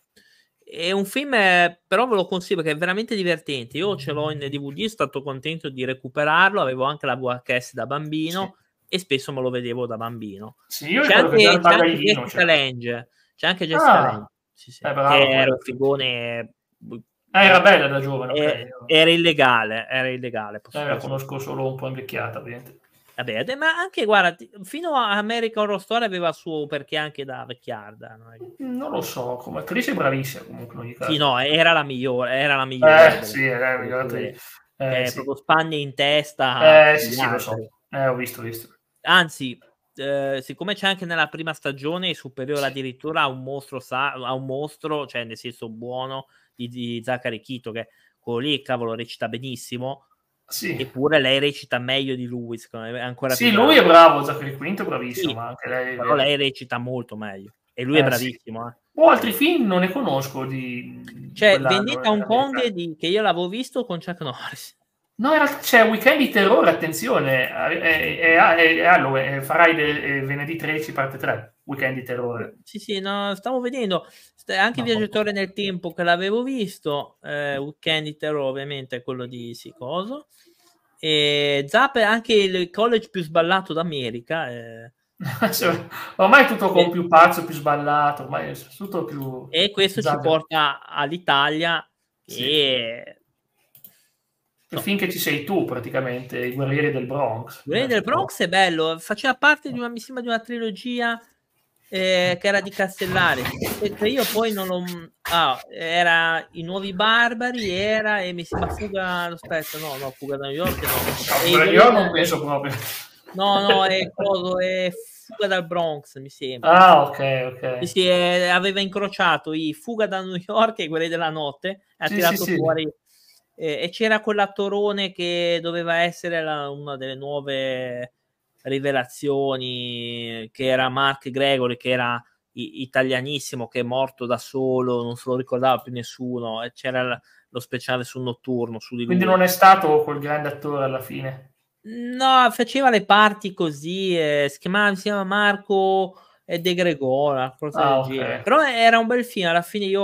È un film, però ve lo consiglio perché è veramente divertente. Io ce l'ho in D V D, sono stato contento di recuperarlo. Avevo anche la V H S da bambino sì. E spesso me lo vedevo da bambino. Sì, io c'è anche, che c'è anche Jessica cioè. Lange. C'è anche Jessica ah, Lange, sì, sì, eh, bravo, che era un figone. Ah, era bella da giovane, eh, okay. Era illegale, era illegale. Eh, la conosco solo un po' invecchiata, ovviamente. Vabbè, ma anche guarda, fino a American Horror Story aveva suo perché anche da vecchiarda. Non, è... non lo so, come attrice è bravissima comunque in ogni caso. Sì, no, era la migliore, era la migliore. Eh, sì, era la migliore attrice. Eh, Eh, sì. proprio spanne in testa. Eh, sì, sì, lo so. Eh, ho visto, ho visto. Anzi, eh, siccome c'è anche nella prima stagione, è superiore sì. addirittura a un mostro, sa- a un mostro, cioè nel senso buono, di, di Zachary Quinto, che quello lì, cavolo, recita benissimo. Sì. Eppure lei recita meglio di lui, secondo me, è ancora sì, più bravo. Lui è bravo, Zachary Quinto è bravissimo, sì, ma anche lei... Però lei recita molto meglio. E lui eh, è bravissimo. Sì. Eh. O altri film non ne conosco di... Cioè, Vendetta Hong Kong, di, che io l'avevo visto con Chuck Norris. No, in realtà c'è Weekend di Terrore, attenzione, è, è, è, è Halloween, farai del, venerdì tredici parte tre, Weekend di Terrore. Sì, sì, no, stavo vedendo, anche no, Viaggiatore nel Tempo che l'avevo visto, eh, Weekend di Terrore ovviamente è quello di Sicoso, e Zap è anche il college più sballato d'America. Eh. Cioè, ormai è tutto con più pazzo, più sballato, ormai è tutto più... E questo esagero. Ci porta all'Italia sì. E... No. Finché ci sei tu praticamente, i Guerrieri del Bronx. I Guerrieri del Bronx è bello, faceva parte di una, mi sembra, di una trilogia eh, che era di Castellari, che io poi non l'ho... Ah, era I Nuovi Barbari, era, e mi sembra Fuga... Aspetta, no, no, Fuga da New York, no. no e io non penso proprio. No, no, è, cosa, è Fuga dal Bronx, mi sembra. Ah, ok, ok. Sì, sì, eh, aveva incrociato i Fuga da New York e quelli della notte, ha sì, tirato sì, fuori... Sì. Eh, e c'era quell'attorone che doveva essere la, una delle nuove rivelazioni, che era Mark Gregory, che era i, italianissimo, che è morto da solo, non se lo ricordava più nessuno, e c'era l- lo speciale sul Notturno su di lui. Quindi non è stato quel grande attore alla fine? No, faceva le parti così, eh, si chiamava, si chiama Marco De Gregora, cosa ah, del okay. genere. Però era un bel film, alla fine io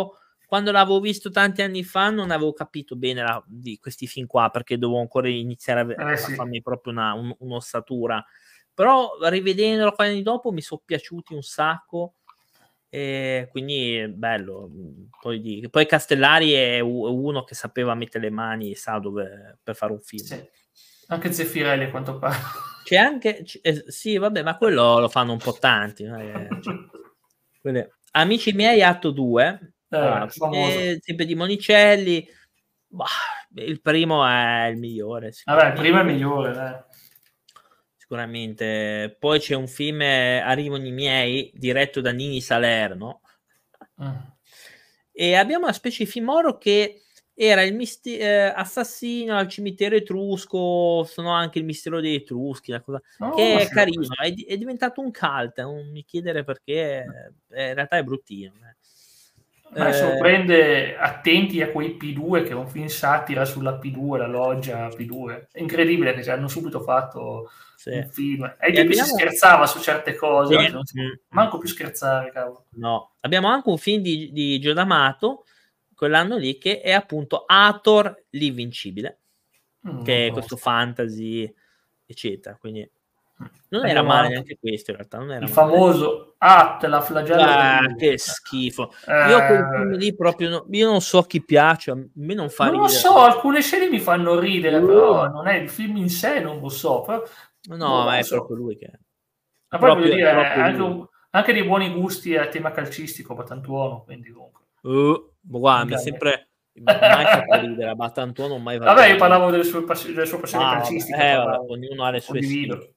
quando l'avevo visto tanti anni fa non avevo capito bene la, di questi film qua, perché dovevo ancora iniziare a, Eh, a sì. farmi proprio una, un, un'ossatura, però rivedendolo qualche anni dopo mi sono piaciuti un sacco, e quindi bello. Poi, di, poi Castellari è uno che sapeva mettere le mani e sa dove per fare un film. Sì. Anche Zeffirelli a quanto pare. C'è anche, eh, sì, vabbè, ma quello lo fanno un po' tanti. Eh, cioè, quelle, Amici miei, atto due, Eh, ah, eh, sempre di Monicelli. Bah, il primo è il migliore. Vabbè, il primo è il migliore, dai. Sicuramente. Poi c'è un film, Arrivano i miei, diretto da Nini Salerno. Mm. E abbiamo una specie di film horror che era il misti- eh, assassino al cimitero etrusco, sono anche il mistero dei Etruschi, cosa, oh, che è carino, è, è diventato un cult, non mi chiedere perché, eh, in realtà è bruttino. A me eh, sorprende attenti a quei P due, che è un film satira sulla P due, la loggia P due. È incredibile che ci hanno subito fatto sì. un film. Ai tempi abbiamo... si scherzava su certe cose, sì. non si può manco più scherzare, cavolo. No, abbiamo anche un film di, di Gio D'Amato, quell'anno lì, che è appunto Hathor l'Invincibile, mm, che è questo fantasy, eccetera, quindi non abbiamo era male neanche questo in realtà, non era il male. famoso At, la flagella ah, che schifo eh... io quel film lì proprio no, io non so chi piace, a me non fa non ridere. lo so, alcune scene mi fanno ridere, uh. però non è il film in sé, non lo so, però, no, no ma è so. proprio lui che ma poi voglio dire, anche, un, anche dei buoni gusti a tema calcistico, Batantuono, quindi comunque uh, guarda, mi sempre mai fatto ridere a Batantuono, mai fatto vabbè, io ridere. parlavo delle sue, passi- delle sue passioni ah, calcistiche, eh, vabbè, ognuno ha le sue stili.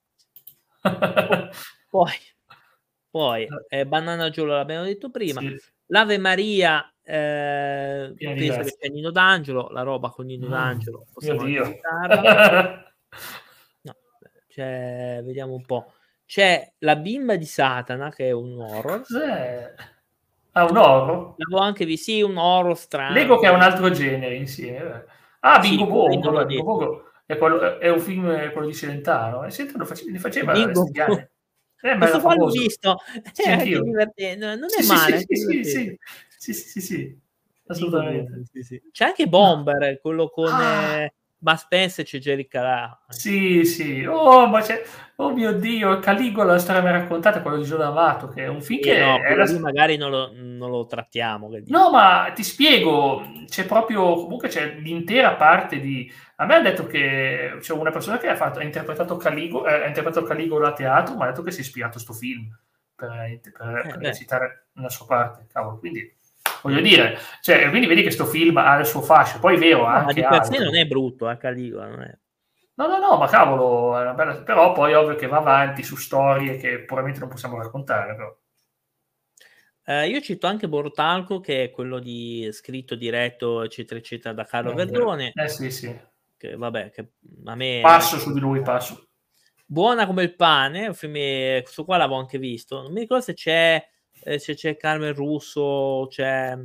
poi poi eh, Banana Giollo l'abbiamo detto prima, sì. L'Ave Maria, eh, penso che c'è Nino D'Angelo, la roba con Nino mm, D'Angelo possiamo Dio. no, c'è, vediamo un po', c'è La bimba di Satana, che è un horror. Cos'è? Ah, un horror? L'avevo anche visto, sì, un horror strano. Leggo che è un altro genere insieme. Ah, Bingo sì, Bongo, vabbè, Bingo Bongo è, quello, è un film quello di Celentano. E senti, lo face, ne faceva Bingo Stigliani. Eh, questo qua l'ho visto, sì, è anche divertente, non è sì, male. Sì, sì, sì, sì, sì, sì, sì, assolutamente. Sì, sì. C'è anche Bomber, no. quello con ah. eh, Bud Spencer, c'è Jerry Calà. Sì, sì, oh, ma c'è, oh mio Dio, Caligola, la storia mi ha raccontata, quello di Gio D'Amato, che è un film sì, che... no, è la... lì magari non lo, non lo trattiamo. No, ma ti spiego, c'è proprio, comunque c'è l'intera parte di... A me ha detto che c'è una persona che ha, fatto, ha, interpretato, Caligo, eh, ha interpretato Caligola a teatro, ma ha detto che si è ispirato a sto film per, per, eh, per recitare nella sua parte, cavolo, quindi... Voglio dire, cioè, quindi vedi che sto film ha il suo fascio, poi è vero, no, anche ma di per sé non è brutto, eh, Caligola, non è... No, no, no, ma cavolo, è una bella... però poi ovvio che va avanti su storie che puramente non possiamo raccontare, però. Eh, io cito anche Bortalco, che è quello di scritto, diretto, eccetera, eccetera, da Carlo eh, Verdone. Eh sì, sì. Che, vabbè, che a me... Passo su di lui, passo. Buona come il pane, un film, questo qua l'avevo anche visto. Non mi ricordo se c'è... Eh, se c'è Carmen Russo, c'è,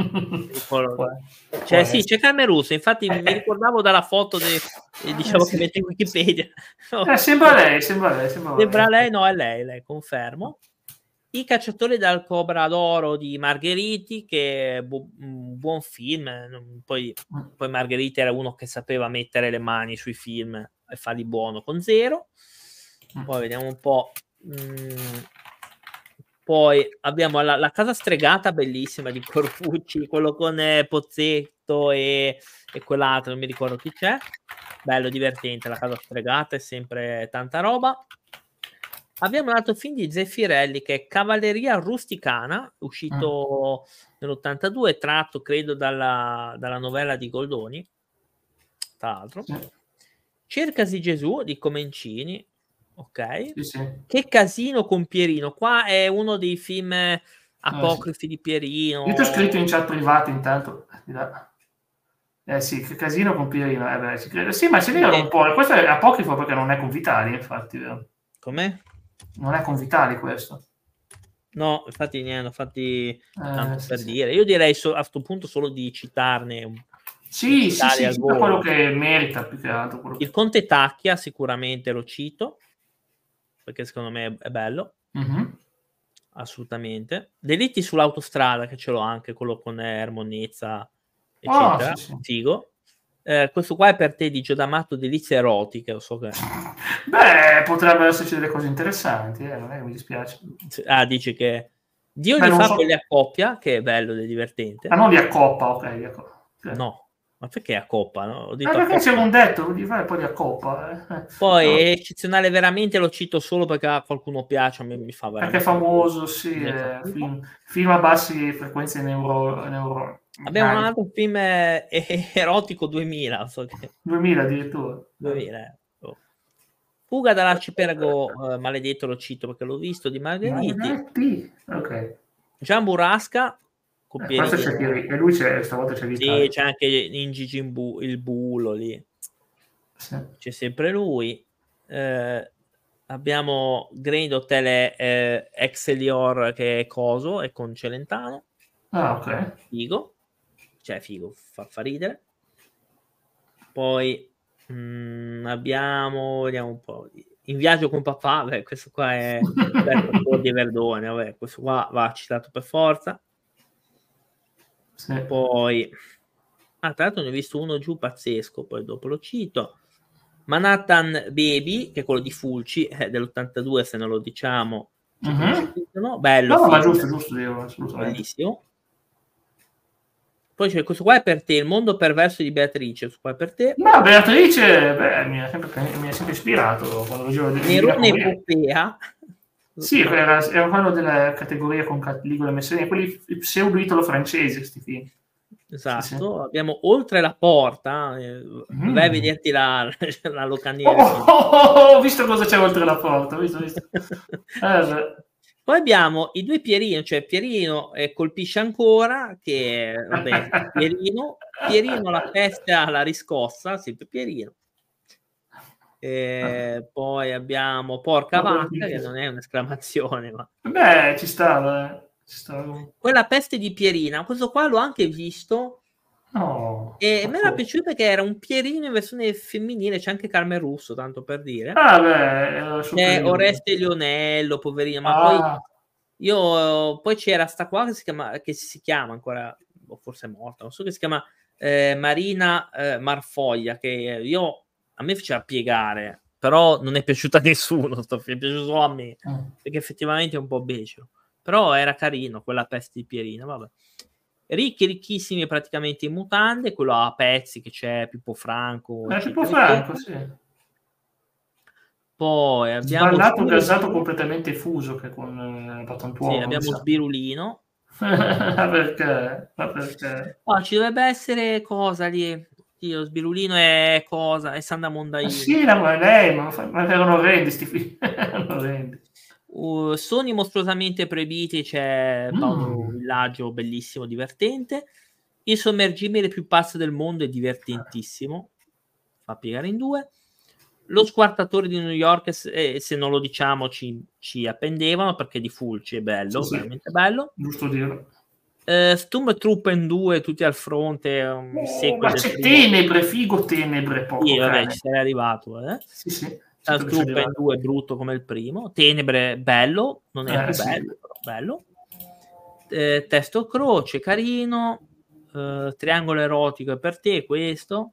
c'è sì, c'è Carmen Russo, infatti mi ricordavo dalla foto de, eh, diciamo eh, sì. che mette in Wikipedia. No, eh, sembra lei, sembra lei, sembra, sembra lei, no, è lei, lei, confermo. I cacciatori dal Cobra d'Oro di Margheriti, che è bu- un buon film, poi, poi Margheriti era uno che sapeva mettere le mani sui film e farli buono con zero. Poi vediamo un po'. Mh, Poi abbiamo la, la casa stregata bellissima di Corpucci, quello con eh, Pozzetto e, e quell'altro, non mi ricordo chi c'è. Bello, divertente, la casa stregata, è sempre tanta roba. Abbiamo un altro film di Zeffirelli che è Cavalleria rusticana, uscito mm. nell'ottantadue, tratto credo dalla, dalla novella di Goldoni, tra l'altro. Sì. Cercasi Gesù di Comencini. Ok, sì, sì. Che casino con Pierino. Qua è uno dei film apocrifi eh, sì. di Pierino. Io ti ho scritto in chat privata intanto. Eh sì, che casino con Pierino. Eh beh, si crede. Sì, ma si vede un po'. Questo è apocrifo perché non è con Vitali, infatti. Vero? Com'è? Non è con Vitali questo. No, infatti niente, infatti eh, tanto sì, per sì. dire. Io direi so, a questo punto solo di citarne un Sì, sì, sì, sì quello che merita più che altro. Quello Il Conte Tacchia sicuramente lo cito, perché secondo me è bello. Mm-hmm. assolutamente. Delitti sull'autostrada, che ce l'ho anche, quello con Ermonezza, eccetera. Oh, sì, sì. Figo. Eh, questo qua è per te di Giodamato, delizie erotiche, lo so che... Beh, potrebbero esserci delle cose interessanti, eh, non è che mi dispiace. Ah, dici che Dio Beh, li non fa so. quelli a coppia, che è bello ed è divertente. Ah, non li accoppa, ok. Li accoppa. Sì. No, ma perché a coppa? No? Ho Eh, detto a perché c'è coppia. un detto, di fare poi li accoppa. Eh. Poi No, è eccezionale veramente, lo cito solo perché a qualcuno piace, a me mi fa perché è veramente famoso, sì, mi fa eh, schifo. film, film a bassi frequenze neuro, neuro, Abbiamo un mecaniche. altro film eh, erotico duemila, so che... duemila addirittura. Eh. duemila, eh. Oh. Fuga dall'arcipelago eh, maledetto, lo cito perché l'ho visto, di Margheriti. Margheriti, ok. Gian Burrasca, con Eh, questo c'è Pierino. Pierino, e lui c'è, stavolta c'è Sì, l'Italia. c'è anche in Gigi in bu- il bulo lì. Sì. C'è sempre lui. Eh, abbiamo Grand Hotel eh, Excelior che è coso, è con Celentano. Ah, ok. Figo. Cioè, figo, fa, fa ridere. Poi mh, abbiamo, vediamo un po'. In viaggio con papà, beh, questo qua è di Verdone, vabbè, questo qua va citato per forza. Sì. Poi, ah, tra l'altro ne ho visto uno giù pazzesco, poi dopo lo cito. Manhattan Baby, che è quello di Fulci, eh, dell'ottantadue, se non lo diciamo, ci Mm-hmm. crucificano. Bello, no, no, ma figo, giusto, giusto, Dio, assolutamente. bellissimo. Poi c'è questo qua è per te, Il mondo perverso di Beatrice, questo qua è per te. Ma Beatrice, beh, mi ha sempre, mi ha sempre ispirato quando leggevo di Nerone Epopea. Sì, era, era quello della categoria con Caligola Messenia, quelli pseudo-italo-francesi, questi film. Esatto, sì, sì. abbiamo Oltre la porta, eh, Mm. vai a vederti la, la locandina. Oh, oh, oh, ho visto cosa c'è oltre la porta, ho visto, ho visto. Eh, Poi abbiamo i due Pierino, cioè Pierino eh, colpisce ancora, che vabbè, Pierino, Pierino la peste alla riscossa, sempre Pierino. E poi abbiamo Porca Vacca, che non è un'esclamazione, ma... Beh, ci stava, eh. Ci stava. Quella peste di Pierina, questo qua l'ho anche visto. No, e me era piaciuto perché era un Pierino in versione femminile, c'è anche Carmen Russo, tanto per dire. Ah, beh, c'è Oreste Lionello, poverino, ma ah. poi io poi c'era sta qua che si chiama, che si chiama ancora, o forse è morta, non so, che si chiama eh, Marina eh, Marfoglia, che io a me faceva piegare, però non è piaciuta a nessuno, sto film, è piaciuto solo a me, mm. perché effettivamente è un po' becero, però era carino quella peste di Pierina, vabbè. Ricchi, ricchissimi, praticamente in mutande, quello a pezzi che c'è Pippo Franco. Eh, Pippo Franco, sì. Poi abbiamo sballato, gasato, completamente fuso, che con eh, Patantuomo. Sì, abbiamo Sbirulino. Ma perché? Ma perché? Oh, ci dovrebbe essere cosa lì? Io, Sbirulino è cosa? È Sandra Mondaini. Ma sì, ma lei, ma, ma erano orrendi sti film. orrendi. Uh, Sogni mostruosamente proibiti, c'è Paolo mm. Villaggio, bellissimo, divertente. Il sommergibile più pazzo del mondo è divertentissimo, fa piegare in due. Lo squartatore di New York, se, se non lo diciamo ci, ci appendevano, perché di Fulci è bello, sì, veramente sì. bello. Giusto dirlo. Uh, Sturmtruppen due, tutti al fronte, un oh, ma c'è primo. Tenebre, figo Tenebre, poco sì, vabbè, ci sarei arrivato, eh. Sì, sì. Sturmtruppen due è brutto come il primo. Tenebre, bello, non è eh, più sì. bello, però bello. Eh, testo croce, carino. Uh, triangolo erotico è per te, questo.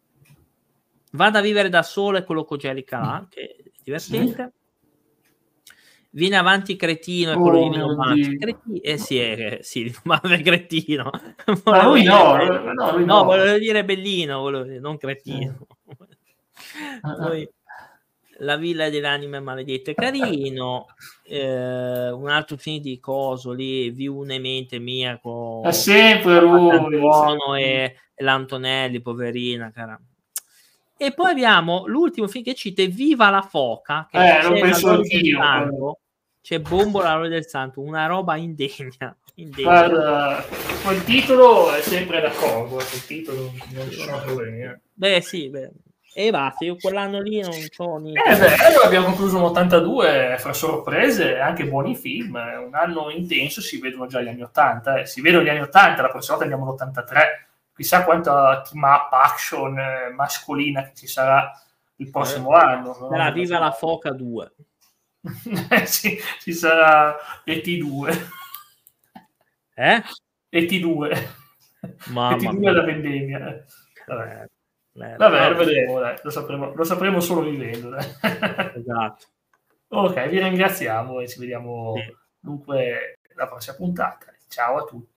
Vada a vivere da solo, è quello con Jerry Calà, che è divertente. Sì. Viene avanti cretino, è quello oh, di Nino Manzi. Cretino, eh sì, è, sì, ma è cretino. Ma lui no, no, lui no, no. volevo dire bellino, volevo dire, non cretino. Uh-huh. Poi La villa delle anime maledette, carino. Eh, un altro film di coso lì, Viune mente mia con è sempre lui e, e l'Antonelli, poverina, cara. E poi abbiamo l'ultimo film che cita, Viva la foca, che eh, c'è lo penso anch'io, santo, c'è Bombola l'olio del santo, una roba indegna, indegna. Guarda, quel titolo è sempre d'accordo, quel titolo non ci sono problemi. Eh. Beh sì, beh. E basta, io quell'anno lì non c'ho niente. Eh beh, allora abbiamo concluso un ottantadue fra sorprese e anche buoni film. Un anno intenso, si vedono già gli anni ottanta. Eh. Si vedono gli anni ottanta, la prossima volta andiamo all'ottantatré. Chissà quanta team up action eh, mascolina che ci sarà il prossimo eh, anno. Sarà no? Viva la foca due. sì, ci sarà E T due. Eh? E T due. Mamma E T due mia. la vendemmia. Vabbè, Eh, Vabbè lo vabbè. vedremo, dai. Lo, sapremo, lo sapremo solo vivendo. Dai. Esatto. Ok, vi ringraziamo e ci vediamo Sì. dunque la prossima puntata. Ciao a tutti.